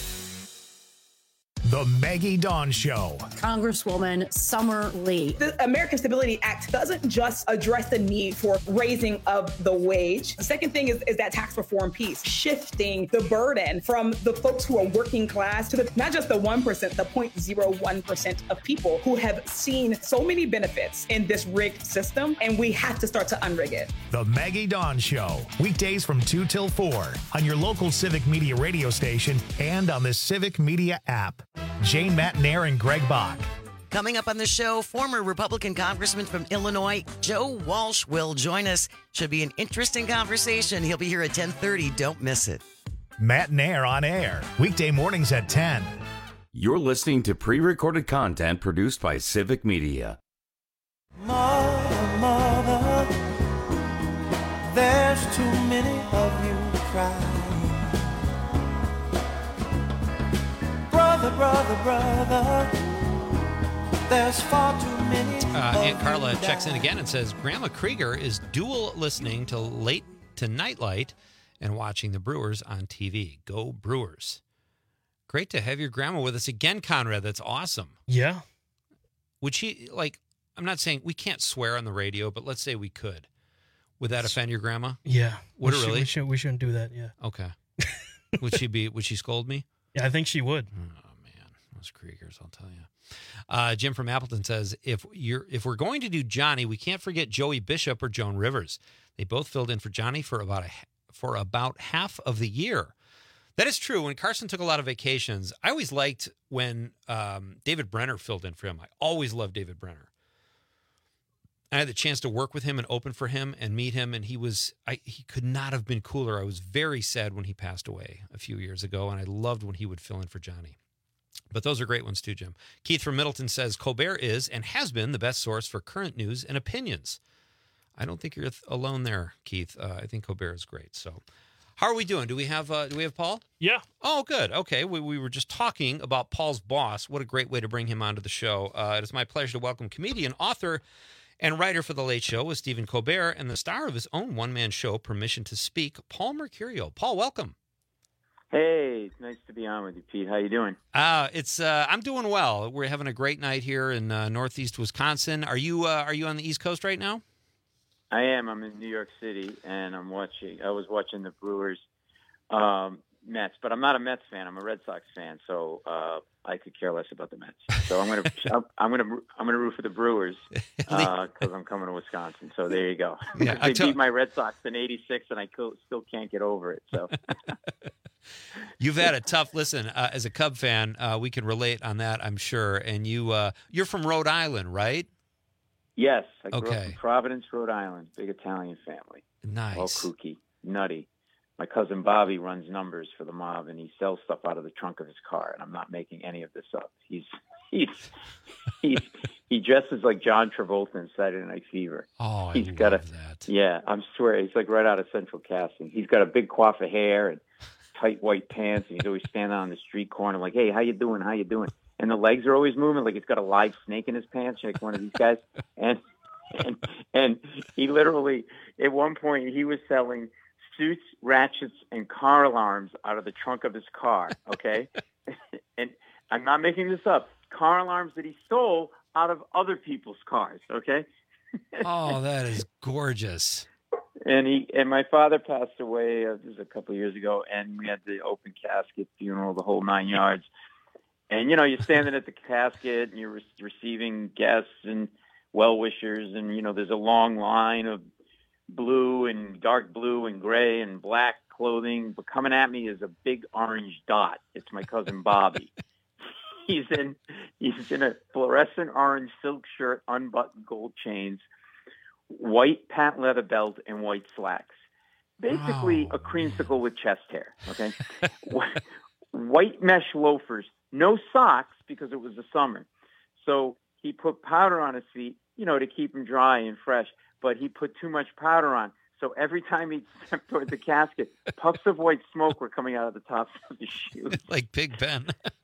The Maggie Dawn Show. Congresswoman Summer Lee. The American Stability Act doesn't just address the need for raising of the wage. The second thing is, is that tax reform piece, shifting the burden from the folks who are working class to the, not just the one percent, the zero point zero one percent of people who have seen so many benefits in this rigged system, and we have to start to unrig it. The Maggie Dawn Show. Weekdays from two till four on your local Civic Media radio station and on the Civic Media app. Jane Matnair and Greg Bach. Coming up on the show, former Republican Congressman from Illinois, Joe Walsh, will join us. Should be an interesting conversation. He'll be here at ten thirty. Don't miss it. Matnair on air, weekday mornings at ten. You're listening to pre-recorded content produced by Civic Media. Mother, mother, there's too many of you crying. Brother, brother, brother, There's far too many. Uh, Aunt Carla checks in again and says, Grandma Krieger is dual listening to late to Nightlight and watching the Brewers on T V. Go Brewers. Great to have your grandma with us again, Conrad. That's awesome. Yeah. Would she, like, I'm not saying we can't swear on the radio, but let's say we could. Would that offend your grandma? Yeah. Would we it should, really? We, should, we shouldn't do that, yeah. Okay. Would she be, would she scold me? Yeah, I think she would. Those Kriegers, I'll tell you. Uh, Jim from Appleton says, if you're if we're going to do Johnny, we can't forget Joey Bishop or Joan Rivers. They both filled in for Johnny for about a, for about half of the year. That is true. When Carson took a lot of vacations, I always liked when um, David Brenner filled in for him. I always loved David Brenner. I had the chance to work with him and open for him and meet him, and he was I, he could not have been cooler. I was very sad when he passed away a few years ago, and I loved when he would fill in for Johnny. But those are great ones too, Jim. Keith from Middleton says, Colbert is and has been the best source for current news and opinions. I don't think you're alone there, Keith. Uh, I think Colbert is great. So how are we doing? Do we have uh, do we have Paul? Yeah. Oh, good. Okay. We, we were just talking about Paul's boss. What a great way to bring him onto the show. Uh, it is my pleasure to welcome comedian, author, and writer for The Late Show with Stephen Colbert and the star of his own one-man show, Permission to Speak, Paul Mercurio. Paul, welcome. Hey, it's nice to be on with you, Pete. How you doing? Uh, it's uh, I'm doing well. We're having a great night here in uh, Northeast Wisconsin. Are you uh, Are you on the East Coast right now? I am. I'm in New York City, and I'm watching. I was watching the Brewers um, Mets, but I'm not a Mets fan. I'm a Red Sox fan, so uh, I could care less about the Mets. So I'm gonna I'm gonna I'm gonna root for the Brewers because uh, I'm coming to Wisconsin. So there you go. Yeah, they t- beat my Red Sox in eighty-six, and I still can't get over it. So. You've had a tough listen. Uh, as a Cub fan, uh, we can relate on that, I'm sure. And you, uh, you're from Rhode Island, right? Yes, I grew okay. up in Providence, Rhode Island. Big Italian family. Nice. All kooky, nutty. My cousin Bobby runs numbers for the mob, and he sells stuff out of the trunk of his car. And I'm not making any of this up. He's he's he's he dresses like John Travolta in Saturday Night Fever. Oh, I he's love got a, that. Yeah, I'm swear he's like right out of Central Casting. He's got a big coif of hair and tight white pants, and he's always standing on the street corner like, "Hey, how you doing? How you doing?" And the legs are always moving like he's got a live snake in his pants, like one of these guys. And and and he literally, at one point, he was selling suits, ratchets, and car alarms out of the trunk of his car. Okay, and I'm not making this up. Car alarms that he stole out of other people's cars. Okay. Oh, that is gorgeous. And he and my father passed away uh, this was a couple of years ago, and we had the open casket funeral, the whole nine yards. And you know, you're standing at the casket, and you're re- receiving guests and well wishers, and you know, there's a long line of blue and dark blue and gray and black clothing. But coming at me is a big orange dot. It's my cousin Bobby. he's in he's in a fluorescent orange silk shirt, unbuttoned gold chains, white patent leather belt, and white slacks. Basically, oh, a creamsicle man. with chest hair. Okay, white mesh loafers, no socks because it was the summer. So he put powder on his feet, you know, to keep them dry and fresh. But he put too much powder on. So every time he stepped toward the casket, puffs of white smoke were coming out of the tops of his shoes. Like Big Ben.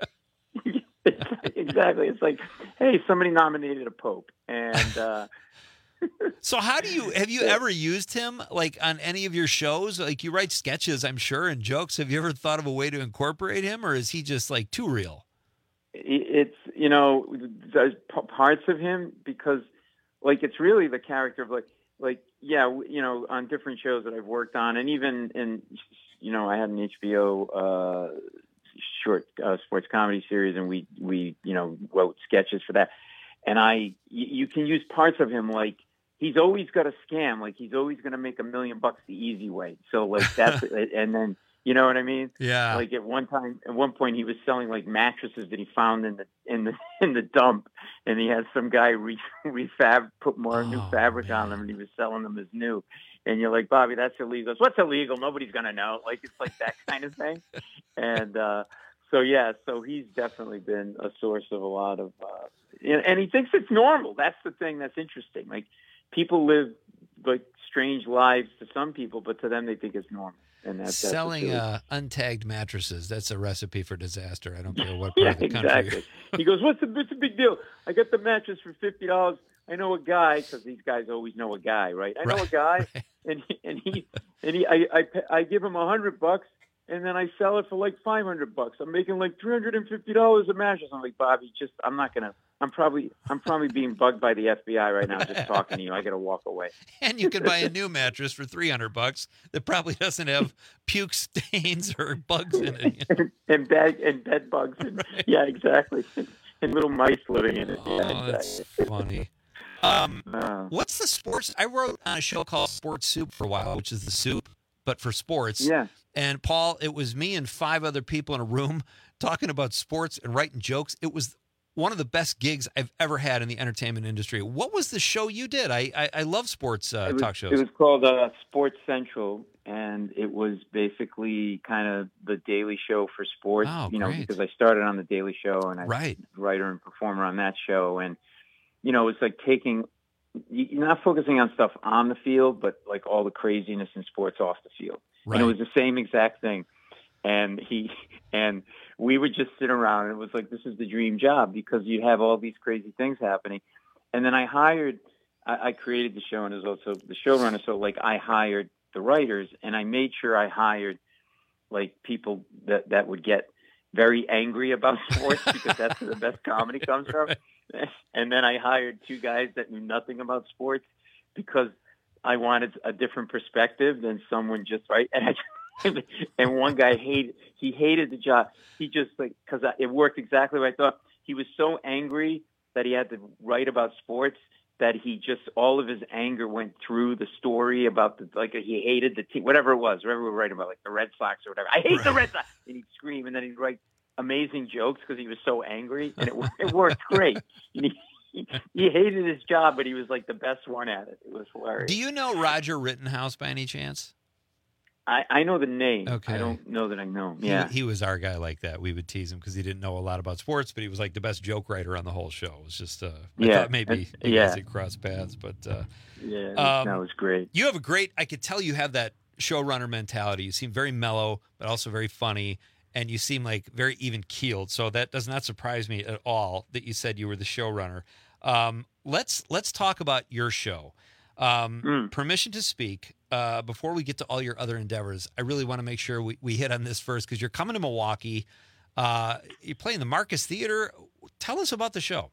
Exactly. It's like, hey, somebody nominated a pope. And uh, so how do you, have you ever used him like on any of your shows? Like you write sketches, I'm sure, and jokes. Have you ever thought of a way to incorporate him, or is he just like too real? It's, you know, there's parts of him because like, it's really the character of like, like, yeah, you know, on different shows that I've worked on, and even in, you know, I had an H B O uh, short uh, sports comedy series, and we, we, you know, wrote sketches for that. And I, you can use parts of him, like he's always got a scam, like he's always going to make a million bucks the easy way. So like that's, and then, you know what I mean? Yeah. Like at one time, at one point, he was selling like mattresses that he found in the in the in the dump, and he had some guy re refab put more oh, new fabric man. on them, and he was selling them as new. And you're like, Bobby, that's illegal. It's, what's illegal? Nobody's gonna know. Like it's like that kind of thing. And uh, so yeah, so he's definitely been a source of a lot of, uh, and, and he thinks it's normal. That's the thing that's interesting. Like people live like strange lives to some people, but to them they think it's normal. And that's selling that's uh, untagged mattresses. That's a recipe for disaster. I don't care what part yeah, of the country. exactly. He goes, "What's the what's the big deal? I got the mattress for fifty dollars. I know a guy because these guys always know a guy, right? I know Right, a guy, right. and he, and he and he I I, pa- I give him a hundred bucks, and then I sell it for like five hundred bucks. I'm making like three hundred and fifty dollars a mattress." I'm like, "Bobby, just I'm not gonna." I'm probably I'm probably being bugged by the F B I right now just talking to you. I got to walk away. And you can buy a new mattress for three hundred bucks that probably doesn't have puke stains or bugs in it. and bed and bed bugs. And, Right. Yeah, exactly. And little mice living in it. Oh, Yeah, that's exactly. funny. Um, Uh, what's the sports? I wrote on a show called Sports Soup for a while, which is the soup, but for sports. Yeah. And Paul, it was me and five other people in a room talking about sports and writing jokes. It was one of the best gigs I've ever had in the entertainment industry. What was the show you did? I I, I love sports uh, it was, talk shows. It was called uh, Sports Central, and it was basically kind of the Daily Show for sports. Oh, you know, great. because I started on the Daily Show, and I Right. was a writer and performer on that show, and you know, it's like taking. You're not focusing on stuff on the field, but like all the craziness in sports off the field. Right. And it was the same exact thing. And he and we would just sit around, and it was like, this is the dream job because you have all these crazy things happening. And then I hired, I, I created the show and was also the showrunner. So like I hired the writers, and I made sure I hired like people that, that would get very angry about sports because that's where the best comedy comes from. And then I hired two guys that knew nothing about sports because I wanted a different perspective than someone just right. And I, and one guy hated, he hated the job. He just like, cause I, it worked exactly what I thought. He was so angry that he had to write about sports that he just, all of his anger went through the story about the, like he hated the team, whatever it was, whatever we were writing about, like the Red Sox or whatever. I hate the Red Sox. And he'd scream, and then he'd write amazing jokes because he was so angry, and it, it worked great. And he, he, he hated his job, but he was like the best one at it. It was hilarious. Do you know Roger Rittenhouse by any chance? I, I know the name. Okay. I don't know that I know him. He- Yeah. He, was our guy like that. We would tease him because he didn't know a lot about sports, but he was like the best joke writer on the whole show. It was just, uh, I Yeah. thought maybe, And- maybe yeah. they crossed paths, but, uh, Yeah, Um, that was great. you have a great, I could tell you have that showrunner mentality. You seem very mellow, but also very funny. And you seem like very even keeled. So that does not surprise me at all that you said you were the showrunner. Um, let's, let's talk about your show. Um, Mm. Permission to Speak. Uh, before we get to all your other endeavors, I really want to make sure we, we hit on this first because you're coming to Milwaukee. Uh, you're playing the Marcus Theater. Tell us about the show.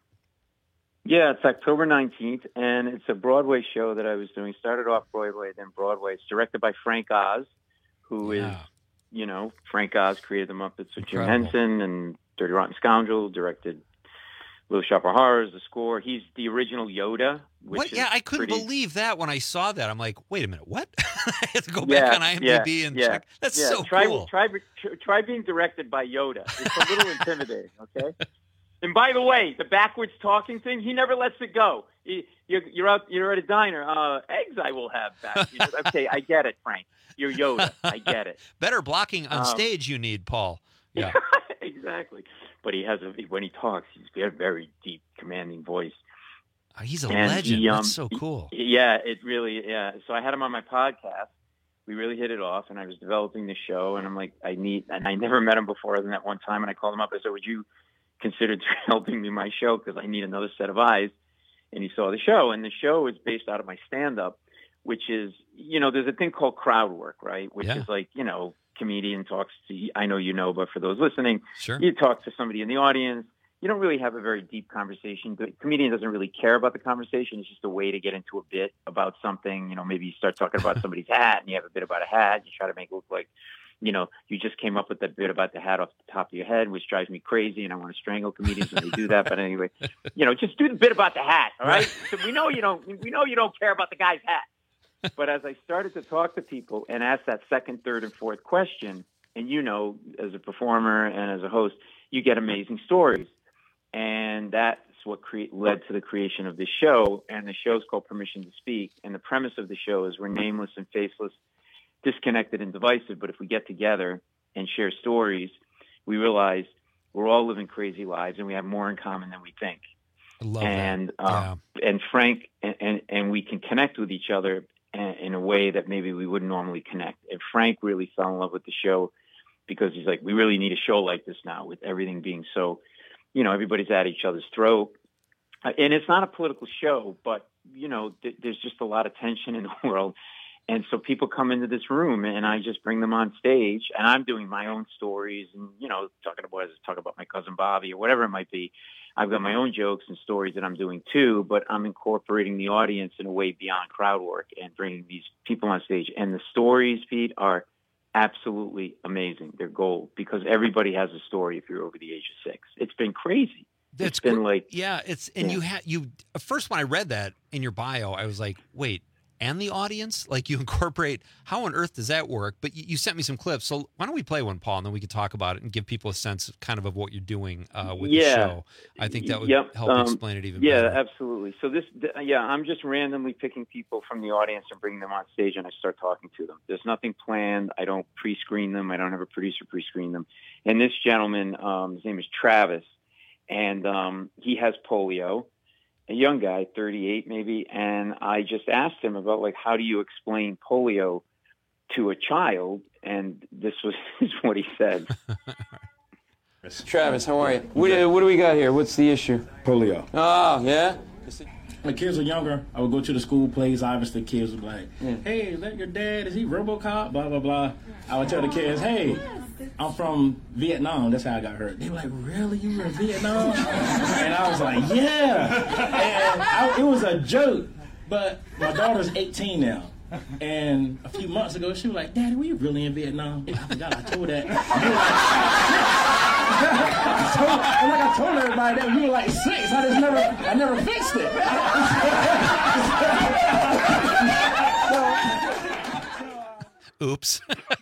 Yeah, it's October nineteenth, and it's a Broadway show that I was doing. Started off Broadway, then Broadway. It's directed by Frank Oz, who is, Yeah. you know, Frank Oz created the Muppets with Jim Incredible. Henson and Dirty Rotten Scoundrel, directed Little Shop of Horrors, the score. He's the original Yoda. Which What? is Yeah, I couldn't pretty- believe that when I saw that. I'm like, wait a minute, what? I had to go Yeah, back on IMDb yeah, and yeah, check. That's yeah. so try, cool. Try, try being directed by Yoda. It's a little intimidating, okay? And by the way, the backwards talking thing, he never lets it go. He, you're, you're out, you're at a diner. Uh, eggs I will have back. He says, okay, I get it, Frank. You're Yoda. I get it. Better blocking on Um, stage you need, Paul. Yeah. Exactly. But he has a when he talks, he's got a very deep, commanding voice. Oh, he's a And legend. he, um, That's so cool. Yeah, it really. Yeah. So I had him on my podcast. We really hit it off, and I was developing the show, and I'm like, I need, and I never met him before than that one time, and I called him up. I said, would you consider helping me my show because I need another set of eyes? And he saw the show, and the show is based out of my stand-up, which is, you know, there's a thing called crowd work, right? Which Yeah. is like, you know, comedian talks to, I know you know, but for those listening, Sure. you talk to somebody in the audience. You don't really have a very deep conversation. The comedian doesn't really care about the conversation. It's just a way to get into a bit about something. You know, maybe you start talking about somebody's hat and you have a bit about a hat. You try to make it look like, you know, you just came up with that bit about the hat off the top of your head, which drives me crazy, and I want to strangle comedians when they do that. But anyway, you know, just do the bit about the hat, all right? So we know you don't. We know you don't care about the guy's hat. But as I started to talk to people and ask that second, third, and fourth question, and you know, as a performer and as a host, you get amazing stories, and that's what cre- led to the creation of this show. And the show's called Permission to Speak. And the premise of the show is we're nameless and faceless, disconnected and divisive, but if we get together and share stories, we realize we're all living crazy lives and we have more in common than we think. I love and that. um, and Frank and, and and we can connect with each other in, in a way that maybe we wouldn't normally connect. And Frank really fell in love with the show because he's like, we really need a show like this now with everything being so, you know, everybody's at each other's throat. Uh, and it's not a political show, but, you know, th- there's just a lot of tension in the world. And so people come into this room and I just bring them on stage and I'm doing my own stories and, you know, talking about, talk about my cousin Bobby or whatever it might be. I've got my own jokes and stories that I'm doing too, but I'm incorporating the audience in a way beyond crowd work and bringing these people on stage. And the stories, Pete, are absolutely amazing. They're gold because everybody has a story if you're over the age of six. It's been crazy. That's it's been gr- like, yeah, it's, and yeah. you had, you, first when I read that in your bio, I was like, wait, and the audience, like you incorporate, how on earth does that work? But you, you sent me some clips. So why don't we play one, Paul, and then we can talk about it and give people a sense of kind of, of what you're doing uh, with yeah. the show. I think that would yep. help um, explain it even yeah, better. Yeah, absolutely. So this, th- yeah, I'm just randomly picking people from the audience and bringing them on stage and I start talking to them. There's nothing planned. I don't pre-screen them. I don't have a producer pre-screen them. And this gentleman, um, his name is Travis, and um, he has polio. A young guy, thirty-eight maybe, and I just asked him about, like, how do you explain polio to a child? And this was this is what he said. Travis, how are you? What, uh, what do we got here? What's the issue? Polio. Oh, yeah? When kids were younger, I would go to the school plays. Obviously, kids would be like, Yeah. hey, is that your dad? Is he RoboCop? Blah, blah, blah. I would tell the kids, hey, I'm from Vietnam. That's how I got hurt. They were like, really? You were in Vietnam? And I was like, yeah. And I, it was a joke. But my daughter's eighteen now. And a few months ago, she was like, Daddy, were you really in Vietnam? I forgot I told that. I told, and like I told everybody that we were like six. I just never, I never fixed it. Oops.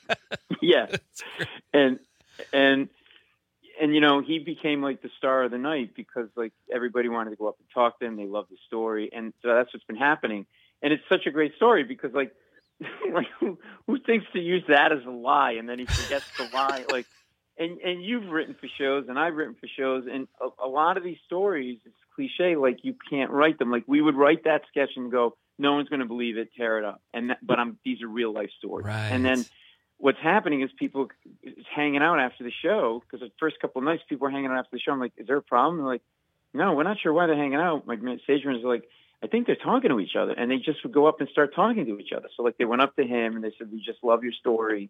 Yeah. And, and, and, you know, he became like the star of the night because like everybody wanted to go up and talk to him. They loved the story. And so that's what's been happening. And it's such a great story because like, like who, who thinks to use that as a lie? And then he forgets the lie. Like, and, and you've written for shows and I've written for shows. And a, a lot of these stories, it's cliche. Like you can't write them. Like we would write that sketch and go, no one's going to believe it. Tear it up. And that, but I'm, these are real life stories. Right. And then what's happening is people is hanging out after the show because the first couple of nights people are hanging out after the show. I'm like, is there a problem? They're like, no, we're not sure why they're hanging out. My stage managers are like, I think they're talking to each other, and they just would go up and start talking to each other. So like they went up to him and they said, we just love your story.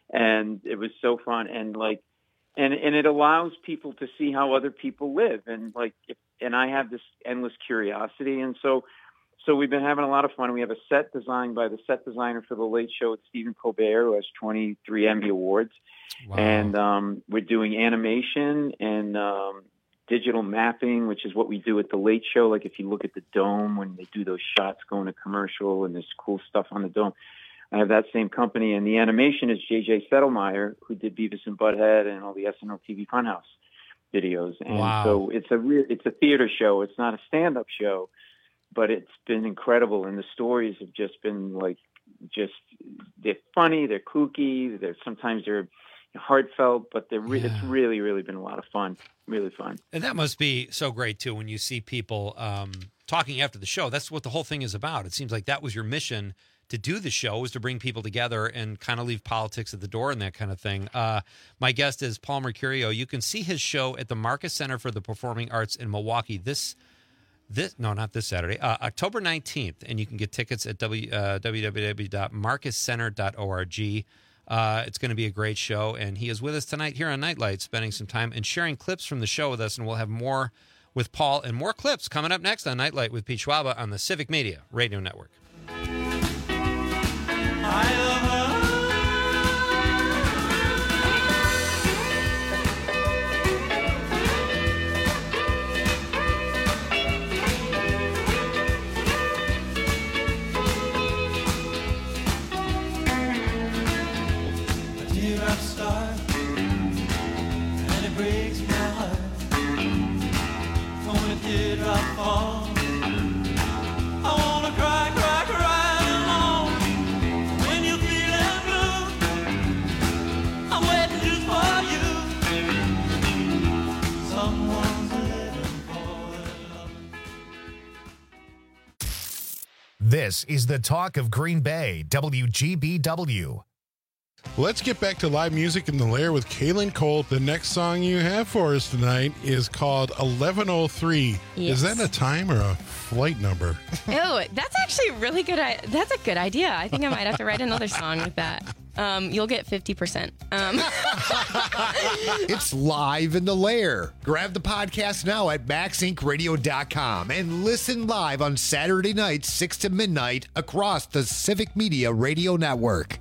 And it was so fun. And like, and, and it allows people to see how other people live. And like, if, and I have this endless curiosity. And so, so we've been having a lot of fun. We have a set designed by the set designer for The Late Show with Stephen Colbert, who has twenty-three Emmy Awards. Wow. And um, we're doing animation and um, digital mapping, which is what we do at The Late Show. Like if you look at the dome when they do those shots going to commercial and there's cool stuff on the dome. I have that same company. And the animation is J J Settlemeyer, who did Beavis and Butthead and all the S N L T V Funhouse videos. And Wow. so it's a re- it's a theater show. It's not a stand-up show, but it's been incredible. And the stories have just been like, just, they're funny, they're kooky, they're sometimes they're heartfelt, but they're re- Yeah. it's really, really been a lot of fun. Really fun. And that must be so great, too, when you see people um, talking after the show. That's what the whole thing is about. It seems like that was your mission to do the show, was to bring people together and kind of leave politics at the door and that kind of thing. Uh, my guest is Paul Mercurio. You can see his show at the Marcus Center for the Performing Arts in Milwaukee this This no, not this Saturday, uh, October nineteenth, and you can get tickets at w, uh, w w w dot marcus center dot org. Uh, it's going to be a great show, and he is with us tonight here on Nightlight, spending some time and sharing clips from the show with us, and we'll have more with Paul and more clips coming up next on Nightlight with Pete Schwaba on the Civic Media Radio Network. When you This is the talk of Green Bay, W G B W. Let's get back to live music in the Lair with Kaylin Cole. The next song you have for us tonight is called eleven oh three. Yes. Is that a time or a flight number? Ew, that's actually a really good. I- that's a good idea. I think I might have to write another song with that. Um, you'll get fifty percent. Um. It's live in the Lair. Grab the podcast now at max inc radio dot com and listen live on Saturday nights, six to midnight, across the Civic Media Radio Network.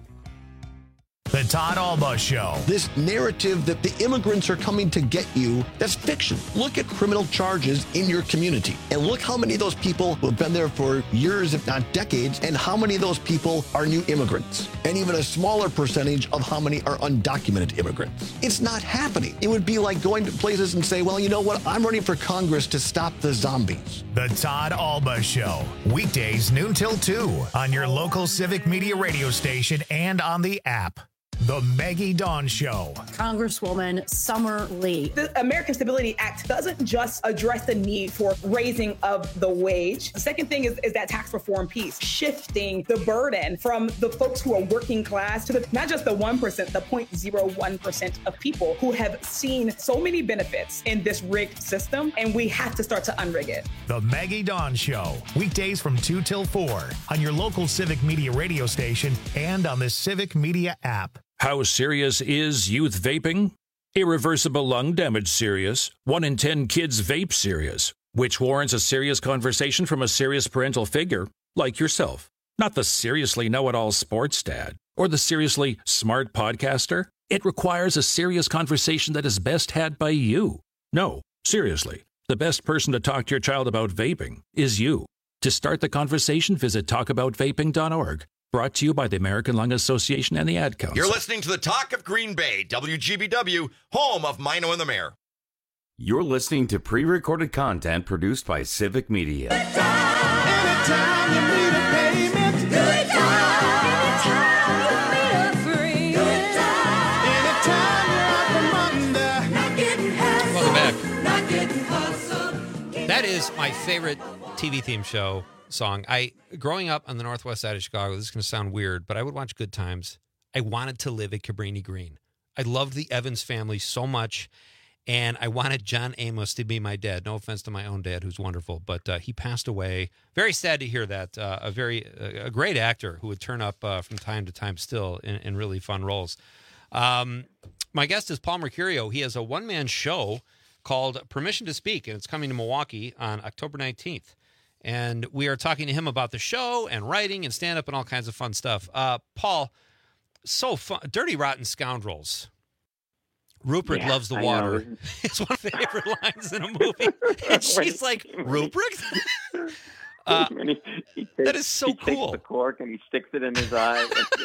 The Todd Alba Show. This narrative that the immigrants are coming to get you, that's fiction. Look at criminal charges in your community and look how many of those people who have been there for years, if not decades, and how many of those people are new immigrants, and even a smaller percentage of how many are undocumented immigrants. It's not happening. It would be like going to places and say, well, you know what? I'm running for Congress to stop the zombies. The Todd Alba Show. Weekdays noon till two on your local Civic Media radio station and on the app. The Maggie Dawn Show. Congresswoman Summer Lee. The American Stability Act doesn't just address the need for raising of the wage. The second thing is, is that tax reform piece, shifting the burden from the folks who are working class to the, not just the one percent, the zero point zero one percent of people who have seen so many benefits in this rigged system, and we have to start to unrig it. The Maggie Dawn Show. Weekdays from two till four on your local Civic Media radio station and on the Civic Media app. How serious is youth vaping? Irreversible lung damage serious. One in ten kids vape serious, which warrants a serious conversation from a serious parental figure like yourself. Not the seriously know-it-all sports dad or the seriously smart podcaster. It requires a serious conversation that is best had by you. No, seriously, the best person to talk to your child about vaping is you. To start the conversation, visit talk about vaping dot org. Brought to you by the American Lung Association and the Ad Council. You're listening to the Talk of Green Bay, W G B W, home of Mino and the Mayor. You're listening to pre-recorded content produced by Civic Media. Anytime you need a payment, good time. Anytime you need a free, good time. Anytime you're out from under, not getting hassled. Welcome back. Not getting hustled. That is my favorite T V theme show song. I growing up on the northwest side of Chicago, this is going to sound weird, but I would watch Good Times. I wanted to live at Cabrini Green. I loved the Evans family so much, and I wanted John Amos to be my dad. No offense to my own dad, who's wonderful, but uh, he passed away. Very sad to hear that. Uh, a very uh, a great actor who would turn up uh, from time to time still in, in really fun roles. Um, my guest is Paul Mercurio. He has a one-man show called Permission to Speak, and it's coming to Milwaukee on October nineteenth. And we are talking to him about the show and writing and stand-up and all kinds of fun stuff. Uh, Paul, so fun. Dirty Rotten Scoundrels. Rupert yeah, loves the I water. know. It's one of my favorite lines in a movie. And she's like, Rupert? uh, he, he takes, that is so he cool. Takes the cork and he sticks it in his eye.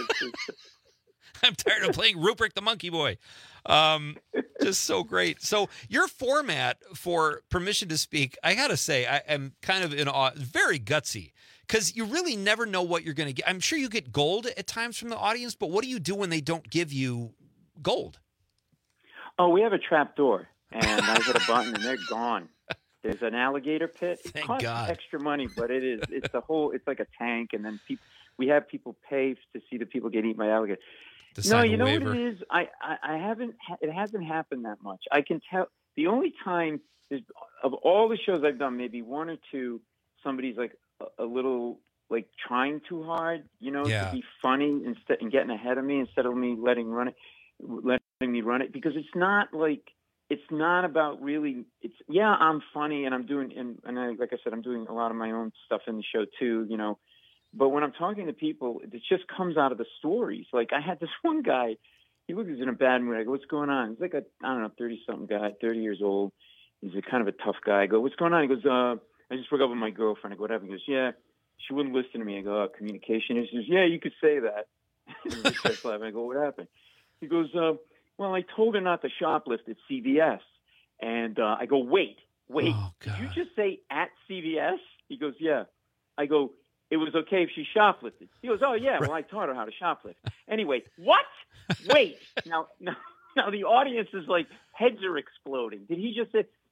I'm tired of playing Rupert the Monkey Boy. Um, just so great. So your format for Permission to Speak, I got to say, I am kind of in awe, very gutsy, because you really never know what you're going to get. I'm sure you get gold at times from the audience, but what do you do when they don't give you gold? Oh, we have a trap door, and I hit a button, and they're gone. There's an alligator pit. It Thank costs God. extra money, but it is. It's a whole. It's like a tank, and then people. We have people pay to see the people get eaten by alligator. To No, sign you a know waiver. what it is. I, I, I haven't. It hasn't happened that much. I can tell. The only time is of all the shows I've done, maybe one or two, somebody's like a, a little like trying too hard, you know, Yeah. to be funny instead and getting ahead of me instead of me letting run it, letting me run it because it's not like. It's not about really. It's yeah, I'm funny and I'm doing and, and I, like I said, I'm doing a lot of my own stuff in the show too, you know. But when I'm talking to people, it just comes out of the stories. Like I had this one guy, he was in a bad mood. I go, "What's going on?" He's like a I don't know, thirty something guy, thirty years old. He's a kind of a tough guy. I go, "What's going on?" He goes, "Uh, I just broke up with my girlfriend." I go, "Whatever." He goes, "Yeah, she wouldn't listen to me." I go, oh, "Communication issues." "Yeah, you could say that." And he starts laughing. I go, "What happened?" He goes, uh, "Well, I told her not to shoplift at C V S." And uh, I go, wait, wait, Oh, did you just say at C V S? He goes, yeah. I go, it was okay if she shoplifted. He goes, oh, yeah, well, I taught her how to shoplift. Anyway, what? Wait. now, now, now the audience is like, heads are exploding. Did he just say,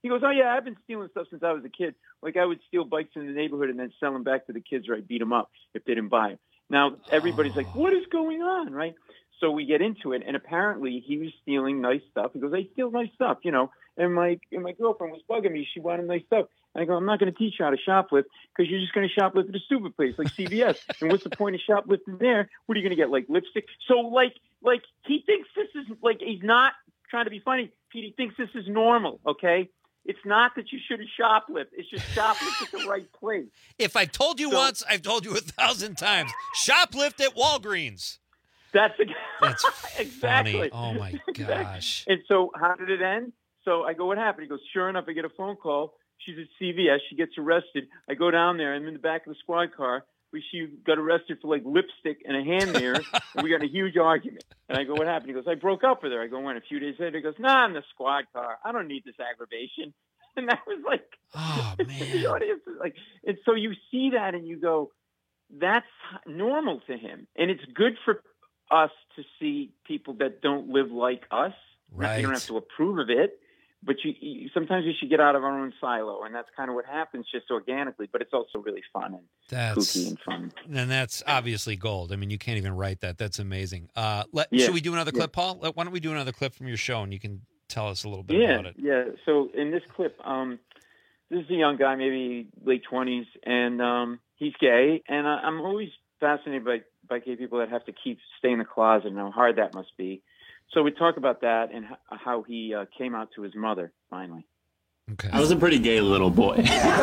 He goes, oh, yeah, I've been stealing stuff since I was a kid. Like, I would steal bikes in the neighborhood and then sell them back to the kids, or I'd beat them up if they didn't buy them. Now, everybody's like, what is going on, right? So we get into it, and apparently he was stealing nice stuff. He goes, I steal nice stuff, you know. And my and my girlfriend was bugging me. She wanted nice stuff. And I go, I'm not going to teach you how to shoplift because you're just going to shoplift at a stupid place like C V S. And what's the point of shoplifting there? What are you going to get, like lipstick? So, like, like he thinks this is, like, he's not trying to be funny. He thinks this is normal, okay? It's not that you shouldn't shoplift. It's just shoplift at the right place. If I've told you so, once, I've told you a thousand times. Shoplift at Walgreens. That's, a, That's exactly. funny. Oh, my gosh. And so how did it end? So I go, what happened? He goes, sure enough, I get a phone call. She's at C V S. She gets arrested. I go down there. I'm in the back of the squad car. We, she got arrested for, like, lipstick and a hand mirror, and we got in a huge argument. And I go, what happened? He goes, I broke up with her. I go, when? A few days later, he goes, nah, I'm in the squad car. I don't need this aggravation. And that was like, oh, man. The audience is like, and so you see that and you go, that's normal to him. And it's good for us to see people that don't live like us. Right. You don't have to approve of it, but you, you sometimes we should get out of our own silo, and that's kind of what happens just organically. But it's also really fun and that's, kooky and fun. And that's obviously gold. I mean, you can't even write that. That's amazing. Uh, let, yeah. Should we do another clip, yeah. Paul? Let, why don't we do another clip from your show, and you can tell us a little bit yeah, about it. Yeah. So in this clip, um, this is a young guy, maybe late twenties, and um, he's gay, and I, I'm always fascinated by by gay people that have to keep stay in the closet and how hard that must be. So we talk about that and how he uh, came out to his mother finally. Okay. I was a pretty gay little boy.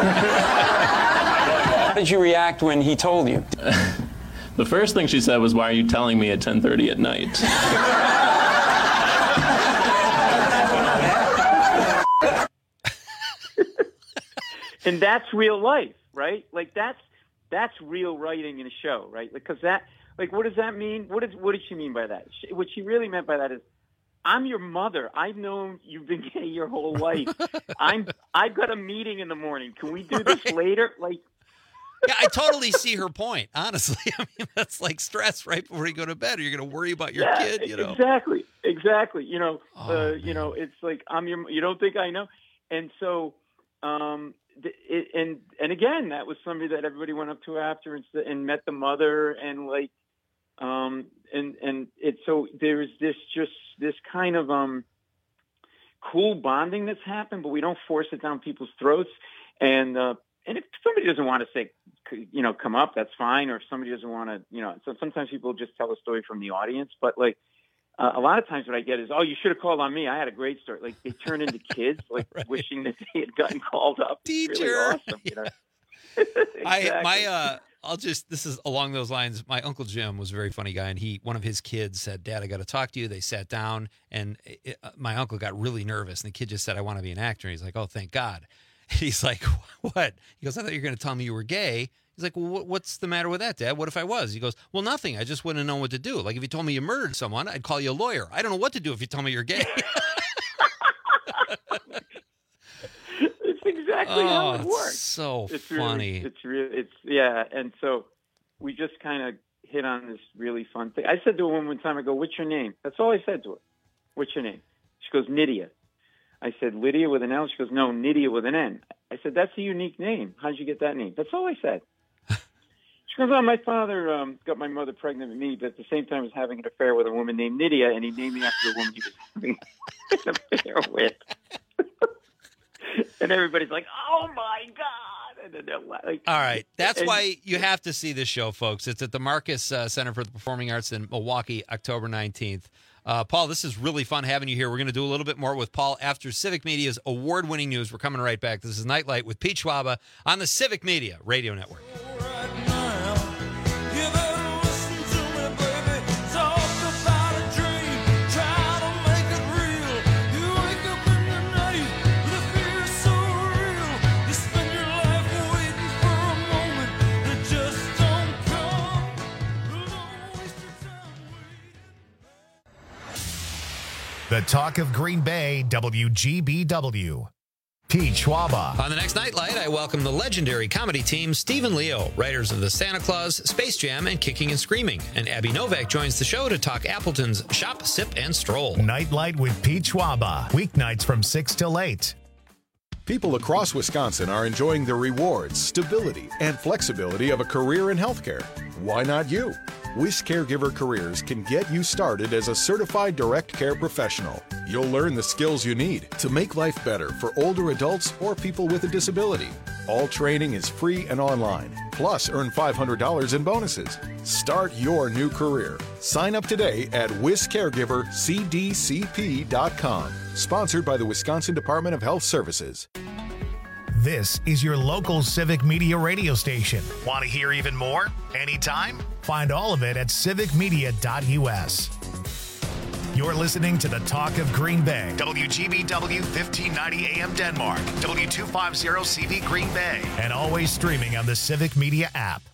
How did you react when he told you? The first thing she said was, "Why are you telling me at ten thirty at night?" And that's real life, right? Like that's that's real writing in a show, right? Because that, like, what does that mean? What is what did she mean by that? She, what she really meant by that is, I'm your mother. I've known you've been gay your whole life. I'm I've got a meeting in the morning. Can we do this right. later? Like, yeah, I totally see her point. Honestly, I mean that's like stress right before you go to bed, or you're going to worry about your yeah, kid. You know, exactly, exactly. You know, oh, uh, man. you know, it's like I'm your. You don't think I know? And so. Um, It, and and again, that was somebody that everybody went up to after and, and met the mother and like, um, and and it so there's this just this kind of um, cool bonding that's happened, but we don't force it down people's throats. And uh, and if somebody doesn't want to say, you know, come up, that's fine. Or if somebody doesn't want to, you know, so sometimes people just tell a story from the audience. But like. Uh, a lot of times what I get is, oh, you should have called on me. I had a great story. Like they turn into kids, like right. wishing that they had gotten called up. Teacher. It's really awesome, you know? Exactly. I my uh, I'll just this is along those lines. My Uncle Jim was a very funny guy, and he one of his kids said, "Dad, I got to talk to you." They sat down, and it, uh, my uncle got really nervous, and the kid just said, "I want to be an actor." And he's like, "Oh, thank God." And he's like, "What?" He goes, "I thought you were going to tell me you were gay." He's like, well, what's the matter with that, Dad? What if I was? He goes, well, nothing. I just wouldn't know what to do. Like, if you told me you murdered someone, I'd call you a lawyer. I don't know what to do if you tell me you're gay. It's exactly oh, how it works. It's so it's funny. Really, it's really, it's, yeah. And so we just kind of hit on this really fun thing. I said to a woman one time, I go, what's your name? That's all I said to her. What's your name? She goes, Nydia. I said, Lydia with an L? She goes, no, Nydia with an N. I said, that's a unique name. How'd you get that name? That's all I said. She goes, oh, my father um, got my mother pregnant with me, but at the same time was having an affair with a woman named Nydia, and he named me after the woman he was having an affair with. And everybody's like, oh, my God. And then they're like, all right. That's and, why you have to see this show, folks. It's at the Marcus uh, Center for the Performing Arts in Milwaukee, October nineteenth. Uh, Paul, this is really fun having you here. We're going to do a little bit more with Paul after Civic Media's award-winning news. We're coming right back. This is Nightlight with Pete Schwaba on the Civic Media Radio Network. The talk of Green Bay, W G B W. Pete Schwaba. On the next Nightlight, I welcome the legendary comedy team Stephen Leo, writers of the Santa Claus, Space Jam, and Kicking and Screaming. And Abby Novak joins the show to talk Appleton's Shop, Sip, and Stroll. Nightlight with Pete Schwaba. Weeknights from six till eight. People across Wisconsin are enjoying the rewards, stability, and flexibility of a career in healthcare. Why not you? Wish Caregiver Careers can get you started as a certified direct care professional. You'll learn the skills you need to make life better for older adults or people with a disability. All training is free and online. Plus, earn five hundred dollars in bonuses. Start your new career. Sign up today at wis caregiver c d c p dot com. Sponsored by the Wisconsin Department of Health Services. This is your local Civic Media radio station. Want to hear even more? Anytime? Find all of it at civic media dot u s. You're listening to the Talk of Green Bay. W G B W fifteen ninety A M Denmark. W two fifty C V Green Bay. And always streaming on the Civic Media app.